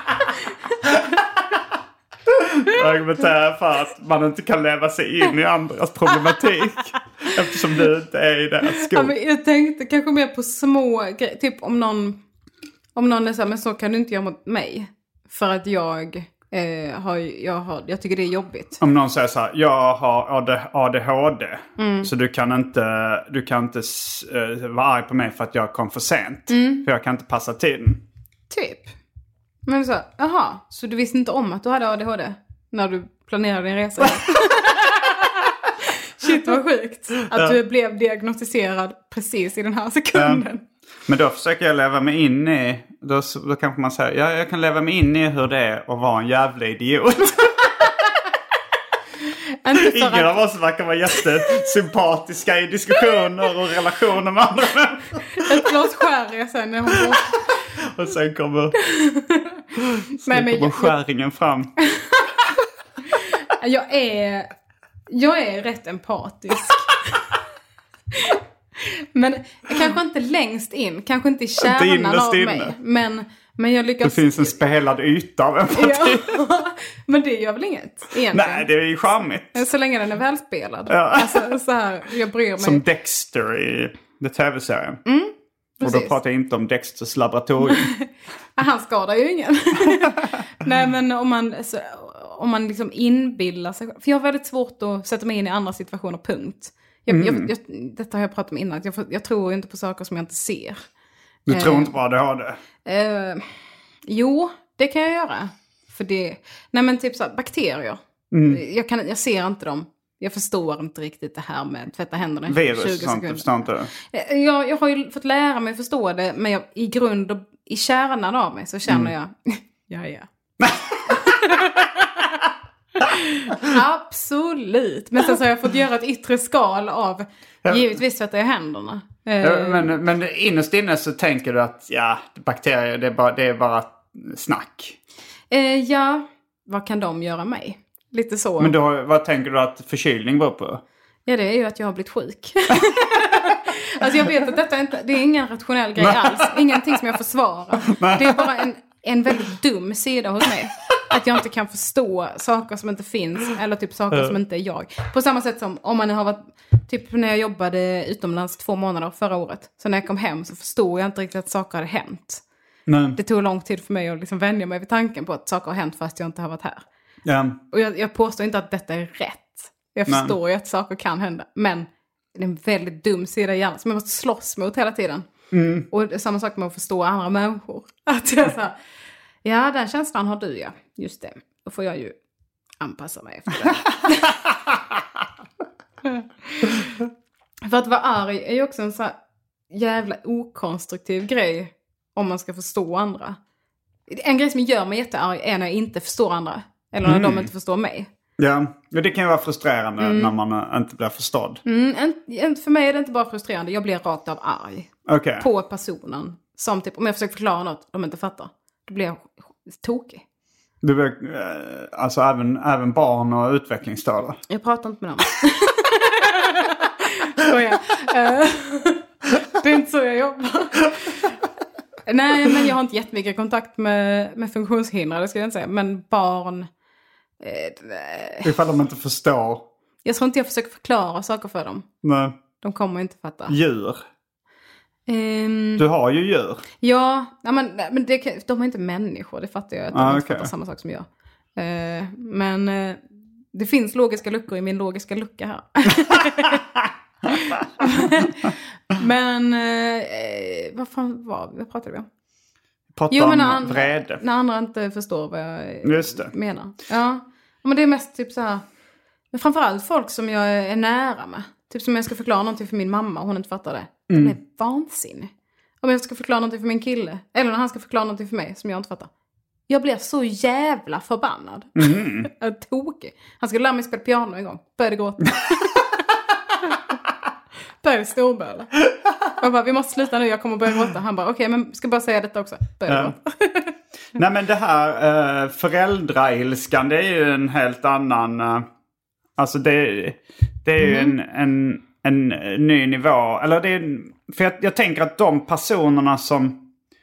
Jag argumenterar för att man inte kan leva sig in i andras problematik. Eftersom du inte är i deras skog. Ja, men jag tänkte kanske mer på små grejer. Typ om någon, om någon är så här, men så kan du inte göra mot mig. För att jag, eh, har, jag, har, jag tycker det är jobbigt. Om någon säger så här, jag har A D H D. Mm. Så du kan inte, du kan inte uh, vara arg på mig för att jag kom för sent. Mm. För jag kan inte passa tiden. Typ. Men så, jaha, så du visste inte om att du hade A D H D när du planerade din resa? Shit, vad sjukt. Att ja. Du blev diagnostiserad precis i den här sekunden. Ja. Men då försöker jag leva mig in i... Då, då kanske man säger, ja, jag kan leva mig in i hur det är att vara en jävla idiot. Ingen att... av oss verkar vara jättesympatiska i diskussioner och relationer med andra människor. Ett glas skäriga sen när hon går. Och sen kommer, sen men, kommer skäringen fram. Jag är, jag är rätt empatisk. Men kanske inte längst in. Kanske inte i kärnan av mig. Inne. Men, men jag lyckas... Det finns en spelad yta av empati. Ja, men det gör väl inget egentligen. Nej, det är ju charmigt. Så länge den är välspelad. Ja. Alltså, så här, jag bryr mig. Som Dexter i den tv-serien. Mm, och då pratar jag inte om Dexters laboratorium. Han skadar ju ingen. Nej, men om man, så, om man liksom inbillar sig... För jag har väldigt svårt att sätta mig in i andra situationer, punkt. Jag, mm. jag, jag, detta har jag pratat om innan. Jag, jag tror inte på saker som jag inte ser. Du tror eh, inte på A D H D? Eh, jo, det kan jag göra. För det... Nej, men typ så här, bakterier. Mm. Jag, kan, jag ser inte dem. Jag förstår inte riktigt det här med tvätta händerna. Virus, tjugo sekunder. Förstår inte det? Jag, jag har ju fått lära mig förstå det. Men jag, i grund och i kärnan av mig så känner mm. jag... ja, ja. Absolut. Men sen så har jag fått göra ett yttre skal av givetvis tvättar jag händerna. Ja, men, men innerst inne så tänker du att ja, bakterier det är bara, det är bara snack. Eh, ja, vad kan de göra mig? Lite så. Men då, vad tänker du att förkylning beror på? Ja, det är ju att jag har blivit sjuk. Alltså jag vet att detta är inte, det är ingen rationell grej alls. Ingenting som jag försvarar. Det är bara en, en väldigt dum sida hos mig. Att jag inte kan förstå saker som inte finns. Eller typ saker som inte är jag. På samma sätt som om man har varit... Typ när jag jobbade utomlands två månader förra året. Så när jag kom hem så förstod jag inte riktigt att saker hade hänt. Nej. Det tog lång tid för mig att liksom vänja mig vid tanken på att saker har hänt fast jag inte har varit här. Ja. Och jag, jag påstår inte att detta är rätt. Jag Nej. förstår ju att saker kan hända. Men det är en väldigt dum sida i hjärnan som jag måste slåss mot hela tiden. Mm. Och det är samma sak med att förstå andra människor. Att jag så här, ja, den känslan har du, ja. Just det. Då får jag ju anpassa mig efter det. För att vara arg är ju också en så här jävla okonstruktiv grej om man ska förstå andra. En grej som gör mig jättearg är när jag inte förstår andra. Eller när mm. de inte förstår mig. Ja, det kan ju vara frustrerande mm. när man inte blir förstådd. Mm, en, för mig är det inte bara frustrerande. Jag blir rakt av arg. Okay. På personen. Som typ, om jag försöker förklara något de inte fattar. Då blir jag tokig. Du vet, alltså även, även barn och utvecklingsstörda? Jag pratar inte med dem. Så ja. Det är inte så jag jobbar. Nej, men jag har inte jättemycket kontakt med, med funktionshindrade, skulle jag inte säga. Men barn... Eh, Ifall de inte förstår. Jag tror inte jag försöker förklara saker för dem. Nej. De kommer inte fatta. Djur? Um, du har ju djur. Ja, men, men det, de är inte människor. Det fattar jag. Att de ah, inte okay. fattar samma sak som jag. Uh, men uh, det finns logiska luckor i min logiska lucka här. Men eh, vad fan var vad pratade vi om? Prata jo, om men när andra, vrede. när andra inte förstår vad jag Just det. menar. Ja, men det är mest typ så här. Men framförallt folk som jag är nära med. Typ som jag ska förklara någonting för min mamma och hon inte fattar det. Mm. Det är vansinnig. Om jag ska förklara någonting för min kille. Eller när han ska förklara någonting för mig som jag inte fattar. Jag blev så jävla förbannad. Mm. Jag är tokig. Han skulle lära mig spela piano en gång. Började gråta. Började storböla. Jag bara, vi måste sluta nu, jag kommer börja gråta. Han bara, okej, okay, men ska bara säga detta också. Började ja. gråta. Nej, men det här uh, föräldrailskan, det är ju en helt annan... Uh, alltså det, det är ju mm. en, en, en ny nivå. Eller det är, för jag, jag tänker att de personerna som...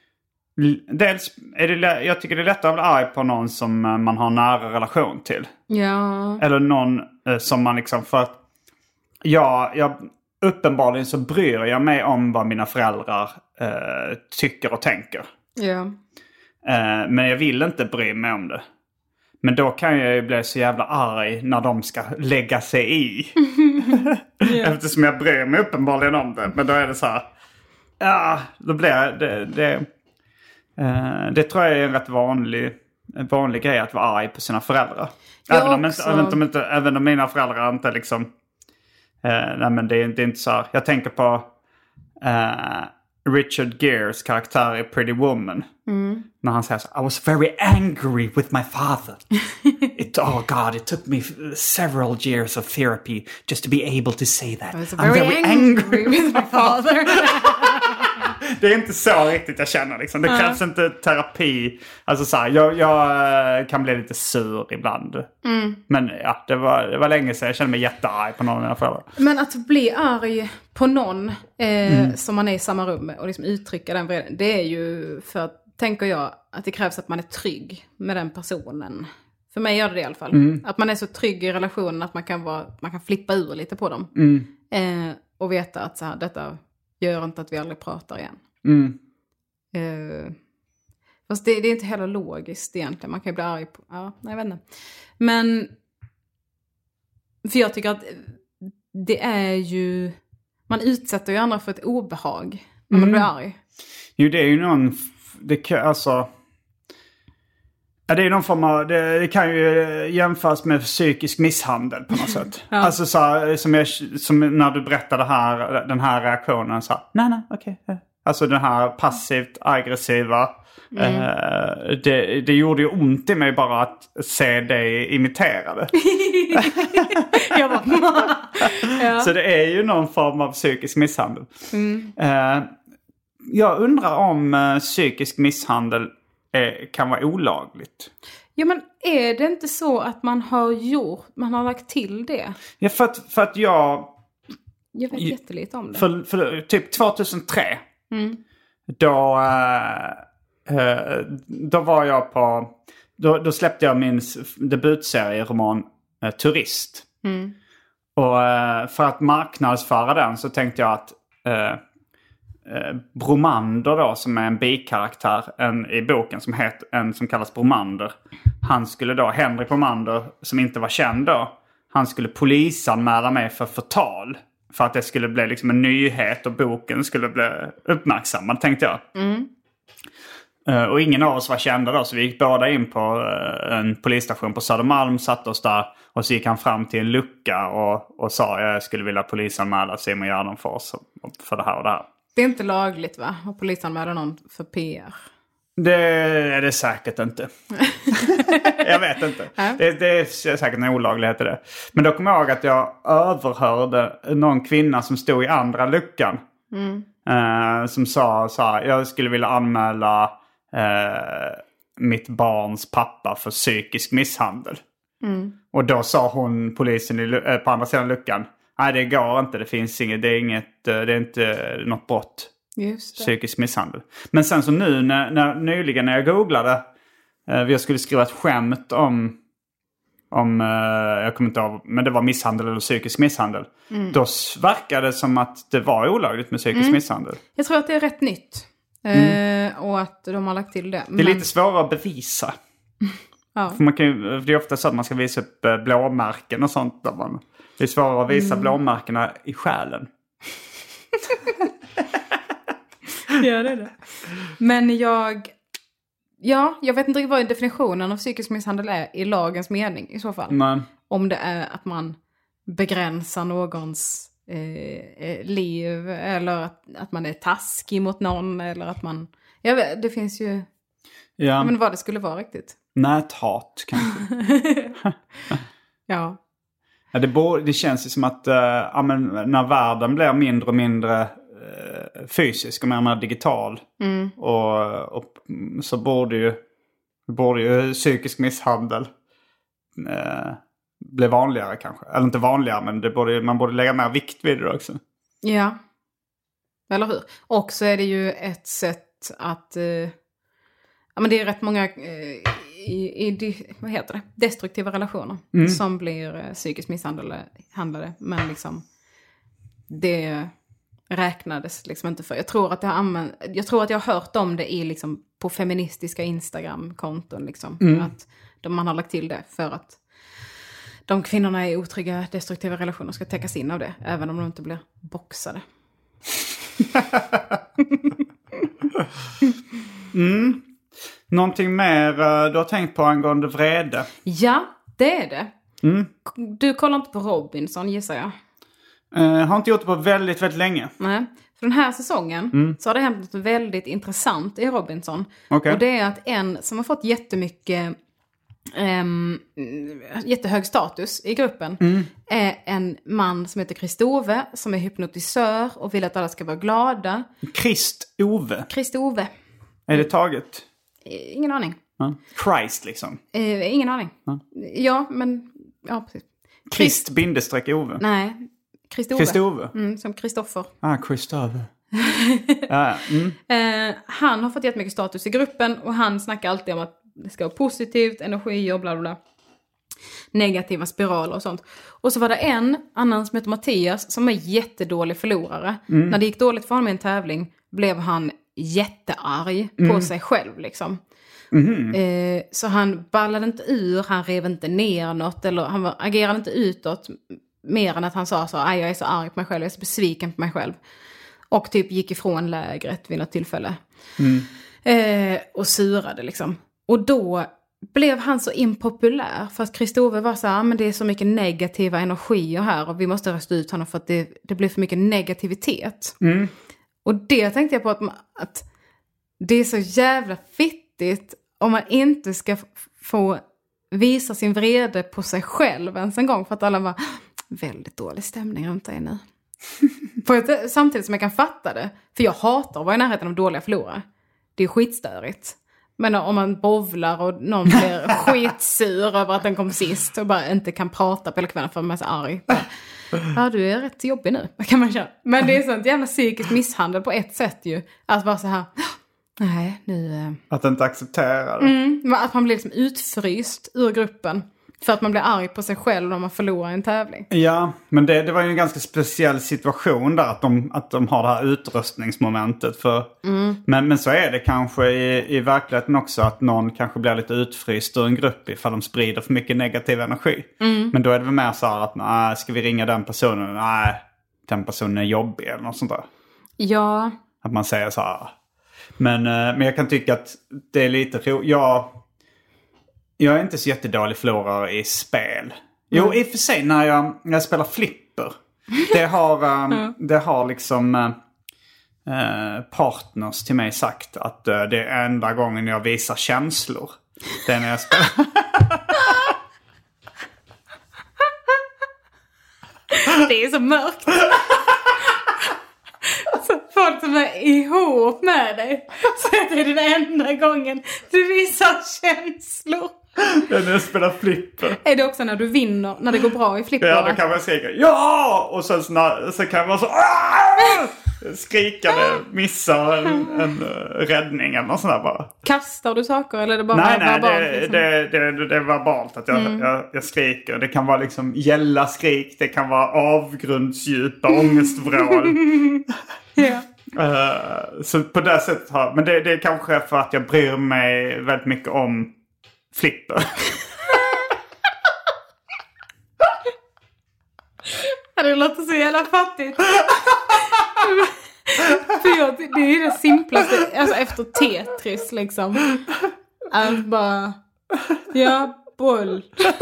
Dels är det, jag tycker det är lättare att bli arg på någon som man har nära relation till. Ja. Eller någon uh, som man liksom... För att ja, jag, uppenbarligen så bryr jag mig om vad mina föräldrar uh, tycker och tänker. Ja. Uh, men jag vill inte bry mig om det. Men då kan jag ju bli så jävla arg när de ska lägga sig i. Yeah. Eftersom jag bryr mig uppenbarligen om det. Men då är det så här. Ja, då blir jag, det, det, uh, det tror jag är en rätt vanlig, en vanlig grej att vara arg på sina föräldrar. Även om, inte, även, om inte, även om mina föräldrar inte liksom... Uh, nej, men det är, det är inte så här. Jag tänker på... Uh, Richard Gere's karaktär i Pretty Woman. Mm. När han säger så, I was very angry with my father. It, oh God, it took me several years of therapy just to be able to say that. I was very, I'm very angry, angry with my father. Det är inte så riktigt jag känner liksom. Det krävs uh. inte terapi. Alltså så här, jag, jag kan bli lite sur ibland. Mm. Men ja, det var, det var länge sedan jag kände mig jättearg på någon av mina föräldrar. Men att bli arg på någon eh, mm. som man är i samma rum med och liksom uttrycka den vreden, det är ju för att, tänker jag, att det krävs att man är trygg med den personen. För mig gör det det i alla fall. Mm. Att man är så trygg i relationen att man kan, vara, man kan flippa ur lite på dem. Mm. Eh, och veta att så här, detta gör inte att vi aldrig pratar igen. Mm. Eh, fast det, det är inte heller logiskt egentligen. Man kan ju bli arg på... Ja, nej, jag vet inte. Men... För jag tycker att det är ju... Man utsätter ju andra för ett obehag när man mm. blir arg. Jo, det är ju någon... Det kan, alltså... Ja, det är någon form av... Det, det kan ju jämföras med psykisk misshandel på något sätt. Ja. Alltså så här, som, jag, som när du berättade här, den här reaktionen så här, nej, nej, okej. Okay. Alltså den här passivt aggressiva. Mm. Eh, det, det gjorde ju ont i mig bara att se dig imitera det. Jag bara, ja. Så det är ju någon form av psykisk misshandel. Mm. Eh, jag undrar om eh, psykisk misshandel eh, kan vara olagligt. Ja, men är det inte så att man har gjort, man har lagt till det? Ja, för att, för att jag... Jag vet jättelite om det. För, för typ tjugohundratre. Mm. Då, äh, då var jag på... Då, då släppte jag min debutserieroman äh, Turist. Mm. Och äh, för att marknadsföra den så tänkte jag att äh, äh, Bromander då, som är en bikaraktär en, i boken som, heter, en, som kallas Bromander. Han skulle då, Henrik Bromander, som inte var känd då, han skulle polisanmäla mig för förtal. För att det skulle bli liksom en nyhet och boken skulle bli uppmärksammad, tänkte jag. Mm. Uh, och ingen av oss var kända då, så vi gick båda in på uh, en polisstation på Södermalm, satt oss där. Och så gick han fram till en lucka och, och sa jag skulle vilja polisanmäla Simon Gärdenfors för det här och det här. Det är inte lagligt, va? Att polisanmäla någon för P R. Det är det säkert inte. Jag vet inte. Det, det är säkert en olaglighet i det. Men då kommer jag ihåg att jag överhörde någon kvinna som stod i andra luckan. Mm. Eh, som sa så här, jag skulle vilja anmäla eh, mitt barns pappa för psykisk misshandel. Mm. Och då sa hon, polisen i, eh, på andra sidan luckan, nej det går inte, det finns inget, det är inget, det är inte något brott. Just det. Psykisk misshandel. Men sen så nu, när, när, nyligen när jag googlade, eh, jag skulle skriva ett skämt om, om eh, jag kommer inte ihåg, men det var misshandel eller psykisk misshandel. Mm. Då verkade det som att det var olagligt med psykisk mm. misshandel. Jag tror att det är rätt nytt. Mm. Eh, och att de har lagt till det. Det är men... lite svårare att bevisa. Ja. För man kan ju, det är ofta så att man ska visa upp blåmärken och sånt. Där man, det är svårare att visa mm. blåmärkena i själen. Ja, det är det. Men jag... Ja, jag vet inte riktigt vad definitionen av psykisk misshandel är i lagens mening i så fall. Nej. Om det är att man begränsar någons eh, liv eller att, att man är taskig mot någon eller att man... Jag vet, det finns ju... Ja. Men vad det skulle vara riktigt. Näthat kanske. Ja. Ja, det, borde, det känns ju som att uh, ja, men när världen blir mindre och mindre uh, fysisk och mer och mer digital mm. och, och så borde ju, borde ju psykisk misshandel uh, bli vanligare kanske. Eller inte vanligare, men det borde, man borde lägga mer vikt vid det också. Ja, eller hur? Och så är det ju ett sätt att... Uh, ja, men det är rätt många... Uh, I, i vad heter det? Destruktiva relationer mm. som blir eh, psykiskt misshandlade, men liksom det räknades liksom inte för. Jag tror att jag har använt, jag tror att jag har hört om det i liksom på feministiska Instagram-konton liksom mm. att de, man har lagt till det för att de kvinnorna i otrygga destruktiva relationer ska täckas in av det, även om de inte blir boxade. mm. Någonting mer du har tänkt på angående vrede? Ja, det är det. Mm. Du kollar inte på Robinson, gissar jag. Jag uh, har inte gjort det på väldigt, väldigt länge. Nej, för den här säsongen mm. så har det hänt något väldigt intressant i Robinson. Okay. Och det är att en som har fått jättemycket, um, jättehög status i gruppen mm. är en man som heter Kristove, som är hypnotisör och vill att alla ska vara glada. Kristove? Kristove. Är det taget? Ingen aning. Ja. Christ liksom? Eh, ingen aning. Ja, ja men... Ja, precis. Krist bindestreck Ove? Nej, Kristove. Kristove? Mm, som Kristoffer. Ah, Kristove. ja, mm. eh, han har fått jättemycket status i gruppen och han snackar alltid om att det ska vara positivt, energi och bla bla bla. Negativa spiraler och sånt. Och så var det en annan som heter Mattias som är jättedålig förlorare. Mm. När det gick dåligt för honom i en tävling blev han jättearg på mm. sig själv liksom. Mm. Eh, så han ballade inte ur, han rev inte ner något eller han var, agerade inte utåt mer än att han sa så, aj jag är så arg på mig själv, jag är så besviken på mig själv. Och typ gick ifrån lägret vid något tillfälle. Mm. Eh, och surade liksom. Och då blev han så impopulär för att Kristove var så här, men det är så mycket negativa energier här och vi måste rösta ut honom för att det, det blir för mycket negativitet. Mm. Och det tänkte jag på att, att det är så jävla fittigt om man inte ska f- få visa sin vrede på sig själv ens en gång. För att alla var väldigt dålig stämning runt dig nu. för att, samtidigt som jag kan fatta det. För jag hatar att vara i närheten av dåliga förlorare. Det är skitstörigt. Men om man bovlar och någon blir skitsur över att den kom sist och bara inte kan prata på hela kvällen för att man är så arg. Ja, du är rätt jobbig nu, kan man köra. Men det är sånt jävla psykisk misshandel på ett sätt ju. Att vara så här, nej, nu... Att inte acceptera det. Mm, att man blir liksom utfryst ur gruppen. För att man blir arg på sig själv när man förlorar en tävling. Ja, men det, det var ju en ganska speciell situation där. Att de, att de har det här utröstningsmomentet. För, mm. men, men så är det kanske i, i verkligheten också. Att någon kanske blir lite utfryst ur en grupp ifall de sprider för mycket negativ energi. Mm. Men då är det väl mer så här att, nej, ska vi ringa den personen? Nej, den personen är jobbig eller något sånt där. Ja. Att man säger så här. Men, men jag kan tycka att det är lite roligt. Jag, jag är inte så jättedålig förlorare i spel. Jo, mm. i och för sig när jag, när jag spelar flipper. Det har, um, mm. det har liksom uh, partners till mig sagt att uh, det är enda gången jag visar känslor. Det är när jag spelar. Det är så mörkt. Så folk som är ihop med dig. Så det är den enda gången du visar känslor. Det är när jag spelar flipper. Är det också när du vinner, när det går bra i flipper? Ja, då kan man skrika ja! Och sen så, så kan man så Aah! skrikande missa en, en uh, räddning eller något sånt där bara. Kastar du saker eller är det bara nej, nej, verbalt? Det, liksom? det, det, det, det är verbalt att jag, mm. jag, jag skriker. Det kan vara liksom gälla skrik. Det kan vara avgrundsdjupa ångestvrål. Ja. Uh, så på det sättet har... Men det, det är kanske för att jag bryr mig väldigt mycket om Flipper. Det låter så jävla fattigt. För jag, det är det simplaste, alltså efter Tetris liksom. Att bara, ja, boll.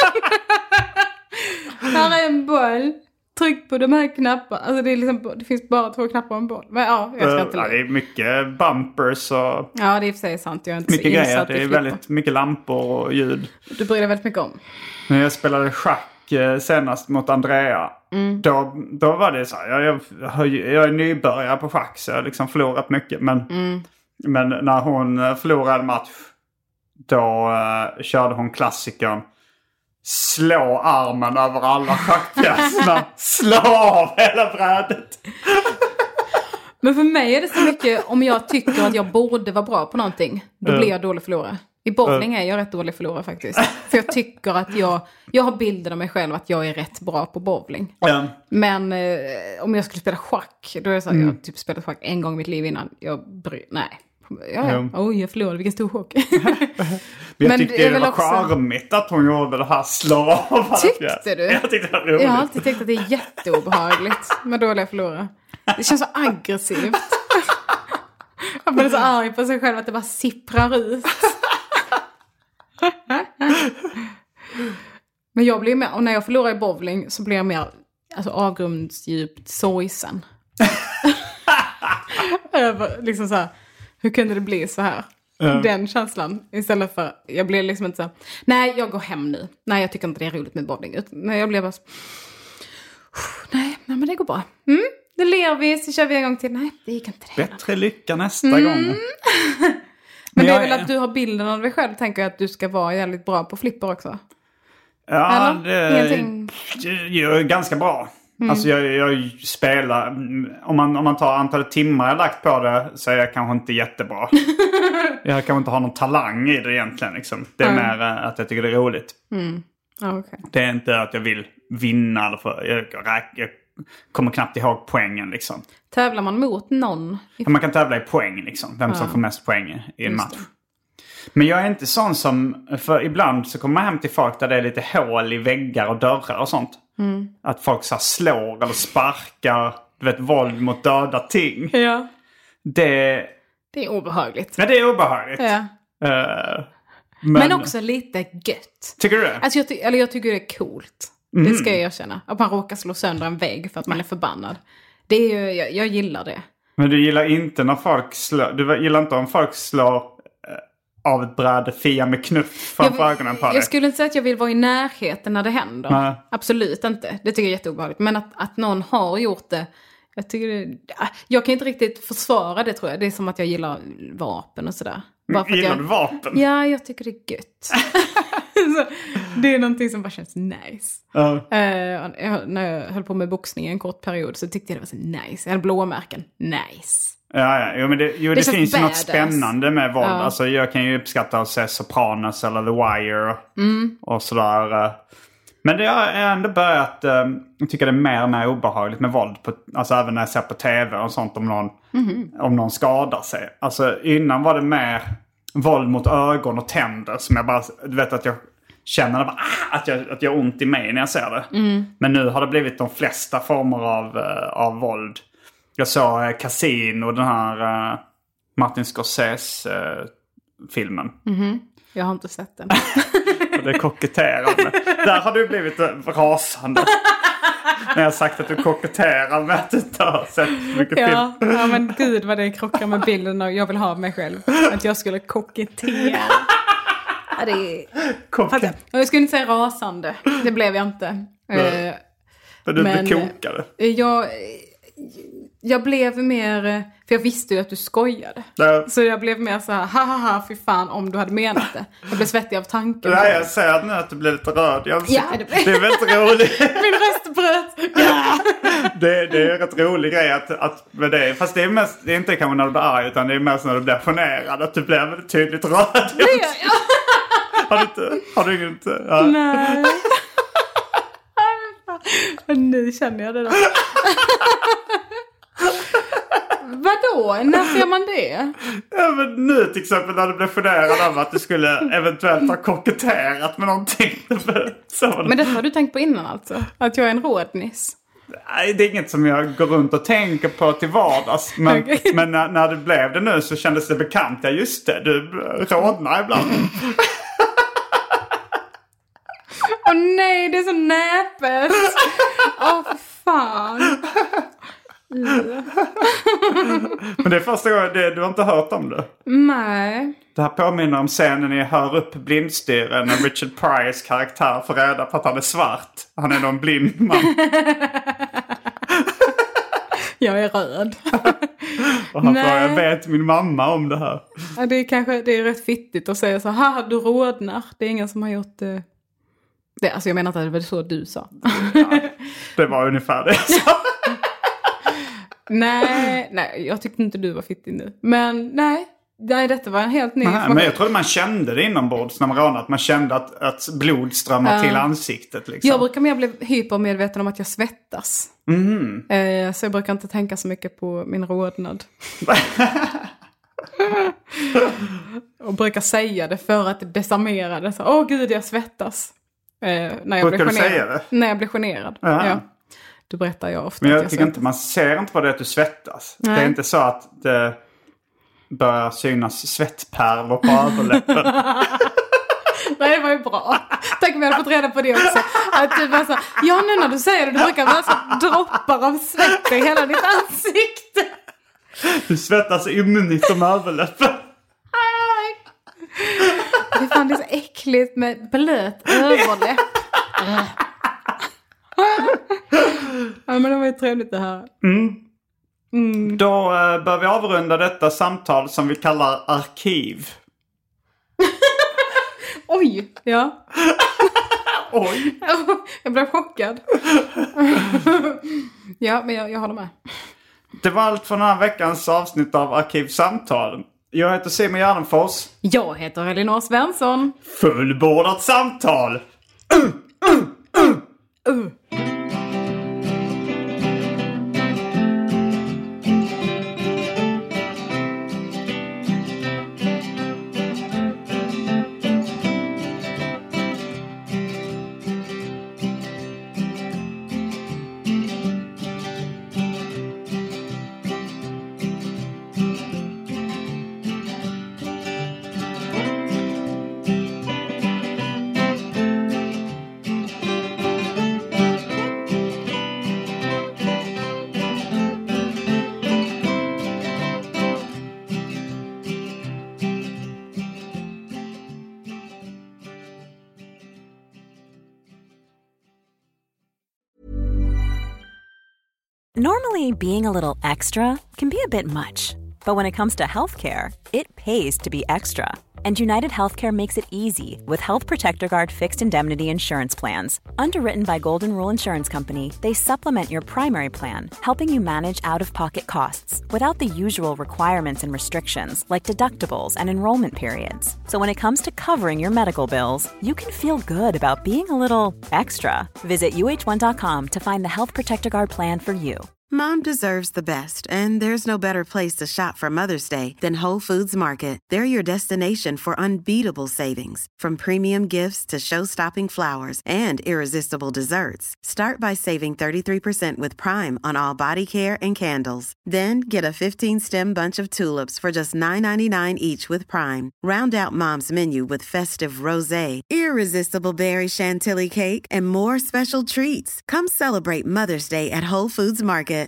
Här är en boll. Tryck på de här knapparna. Alltså det är liksom, det finns bara två knappar och en boll. Men ja, jag ska inte uh, ja, det är mycket bumpers och... Ja, det är i och för sig sant. Jag är inte mycket så grejer. insatt Det är i väldigt mycket lampor och ljud. Du bryr dig väldigt mycket om. När jag spelade schack senast mot Andrea. Mm. Då, då var det så här. Jag, jag, jag är nybörjare på schack så jag har liksom förlorat mycket. Men, mm. men när hon förlorade match. Då uh, körde hon klassikern. Slå armen över alla schackpjäserna. Slå av hela brädet. Men för mig är det så mycket. Om jag tycker att jag borde vara bra på någonting. Då blir jag dålig förlorare. I bowling är jag rätt dålig förlorare faktiskt. För jag tycker att jag... Jag har bilden av mig själv att jag är rätt bra på bowling. Mm. Men eh, om jag skulle spela schack. Då är det så att mm. jag har typ spelat schack en gång i mitt liv innan. Jag bry... Nej. Ja, ja. Mm. Oj, jag förlorade. Vilken stor chock. Men jag tyckte det, det var också... charmigt att hon gjorde det här slå av. Tyckte du? Jag tyckte det var roligt. Jag har alltid tyckt att det är jätteobehagligt med dåliga förlorare. Det känns så aggressivt. Man blir så arg på sig själv att det bara sipprar ut. Men jag blir mer, och när jag förlorar i bowling så blir jag mer alltså, avgrundsdjupt sorgsen. Över, liksom så här, hur kunde det bli så här? Mm. Den känslan. Istället för, jag blir liksom inte så här, nej jag går hem nu. Nej jag tycker inte det är roligt med bowling. Nej jag blir bara så, nej, nej men det går bra. Mm, det ler vi, så kör vi en gång till. Nej det gick inte det. Bättre lycka nästa mm. gång. Men det är väl att du har bilden av dig själv. Tänker jag att du ska vara jävligt bra på flipper också. Ja, det, jag är ganska bra. Mm. Alltså jag, jag spelar... Om man, om man tar antalet timmar jag lagt på det så är jag kanske inte jättebra. Jag kanske inte har någon talang i det egentligen. Liksom. Det är mm. mer att jag tycker det är roligt. Mm. Ah, okay. Det är inte att jag vill vinna. Eller för, jag, jag, jag kommer knappt ihåg poängen liksom. Tävlar man mot någon? Man kan tävla i poäng liksom. Vem som ah. får mest poäng i en match. Men jag är inte sån som... För ibland så kommer man hem till folk där det är lite hål i väggar och dörrar och sånt. Mm. Att folk så här slår eller sparkar. Du vet, våld mot döda ting. Ja. Det... Det är obehagligt. Ja, det är obehagligt. Ja. Uh, men... men också lite gött. Tycker du det? Alltså jag, ty- eller jag tycker det är coolt. Mm. Det ska jag erkänna. Att man råkar slå sönder en vägg för att man är förbannad. Det är ju, jag, jag gillar det. Men du gillar inte när folk slår... Du gillar inte om folk slår... av ett bräde fia med knuff framför ögonen på dig. Jag skulle inte säga att jag vill vara i närheten när det händer. Nej. Absolut inte. Det tycker jag är jätteobehagligt. Men att, att någon har gjort det. Jag tycker det, jag kan inte riktigt försvara det tror jag. Det är som att jag gillar vapen och sådär. Bara för gillar jag, du vapen? Ja, jag tycker det är gött. Så, det är någonting som bara känns nice. Uh. Uh, jag, när jag höll på med boxning en kort period så tyckte jag det var så nice. Jag hade blåmärken. Nice. Ja, ja. Jo, men det, jo, det, det finns ju något spännande med våld. Ja. Alltså, jag kan ju uppskatta att se Sopranos eller The Wire mm. och sådär. Men det har ändå börjat jag tycker det är mer och mer obehagligt med våld. På, alltså även när jag ser på tv och sånt om någon, mm. om någon skadar sig. Alltså innan var det mer våld mot ögon och tänder som jag bara, du vet att jag känner bara, ah, att, jag, att jag har ont i mig när jag ser det. Mm. Men nu har det blivit de flesta former av, av våld. Jag såg eh, Casino, den här eh, Martin Scorsese-filmen. Eh, mm-hmm. Jag har inte sett den. Det är koketterande. Där har du blivit eh, rasande. När jag har sagt att du koketterar med att du inte har sett mycket ja, film. Ja, men gud vad det krockar med bilden och jag vill ha mig själv. Att jag skulle kokettera. Ja, det är... Koket... Jag skulle inte säga rasande. Det blev jag inte. Mm. Men du men, bekokade. Jag... Jag blev mer, för jag visste ju att du skojade. Ja. Så jag blev mer så här, haha, fy fan om du hade menat det. Jag blev svettig av tanken. Ja, jag ser nu att du blev lite röd. Jag ja, det, blev... det är väldigt roligt. Min röst bröt. Ja. det, det är en rätt rolig grej att, att med det. Fast det är, mest, det är inte kanske när du blir arg utan det är mest när du blir generad. Att du blir väldigt tydligt röd. Det är jag. Har du inte? Har du inte? Ja. Nej. Nu känner jag det då. Va? Vadå? När ser man det? Ja, men nu till exempel när du blev generad av att du skulle eventuellt ha koketterat med någonting. Så. Men det har du tänkt på innan alltså? Att jag är en rådnis? Nej, det är inget som jag går runt och tänker på till vardags. Men, okay. men när, när det blev det nu så kändes det bekant. Ja, just det. Du rådnar ibland. Åh oh, nej, det är så näpet. Åh, oh, för fan. Men det är första gången det, du har inte hört om det. Nej. Det här påminner om scenen i Hör upp blindstyre när Richard Pryor's karaktär får reda på att han är svart. Han är någon blind man. Jag är röd. Och han får, jag vet min mamma om det här. Ja, det är kanske det är rätt fittigt att säga så här, du rodnar. Det är ingen som har gjort det. det alltså jag menar att det var så du sa. Ja, det var ungefär det jag sa. nej, nej, jag tyckte inte du var fittig nu. Men nej, nej detta var en helt ny. Nej, men jag trodde man kände det inombords när man rånade. Att man kände att, att blod strömmar uh, till ansiktet. Liksom. Jag brukar mer bli hypermedveten om att jag svettas. Mm. Uh, så jag brukar inte tänka så mycket på min rodnad. Och brukar säga det för att det desarmerade. Åh oh, gud, jag svettas. Uh, när jag brukar blir du säga det? När jag blir generad. Uh-huh. Ja. Då berättar jag ofta men jag, att jag tycker svettas. inte, man ser inte på det att du svettas. Nej. Det är inte så att det börjar synas svettpärlor på överläppen. Nej, det var ju bra. Tack om jag hade fått reda på det också. Att du bara så, ja nu när du säger det, du brukar vara så droppar av svett i hela ditt ansikte. Du svettas ymnigt om överläppen. Det är fan det är så äckligt med blöt överläpp. Ja, men det var ju trevligt det här. Mm. Mm. Då uh, bör vi avrunda detta samtal som vi kallar arkiv. Oj, ja. Oj. Jag blev chockad. Ja, men jag, jag håller med. Det var allt för den här veckans avsnitt av Arkivsamtal. Jag heter Simon Gärdenfors. Jag heter Elinor Svensson. Fullbordat samtal. Uh, uh, uh. Uh. Normally, being a little extra can be a bit much, but when it comes to healthcare, it pays to be extra. And United Healthcare makes it easy with Health Protector Guard fixed indemnity insurance plans. Underwritten by Golden Rule Insurance Company, they supplement your primary plan, helping you manage out-of-pocket costs without the usual requirements and restrictions like deductibles and enrollment periods. So when it comes to covering your medical bills, you can feel good about being a little extra. Visit U H one dot com to find the Health Protector Guard plan for you. Mom deserves the best, and there's no better place to shop for Mother's Day than Whole Foods Market. They're your destination for unbeatable savings, from premium gifts to show-stopping flowers and irresistible desserts. Start by saving thirty-three percent with Prime on all body care and candles. Then get a fifteen-stem bunch of tulips for just nine ninety-nine each with Prime. Round out Mom's menu with festive rosé, irresistible berry chantilly cake, and more special treats. Come celebrate Mother's Day at Whole Foods Market.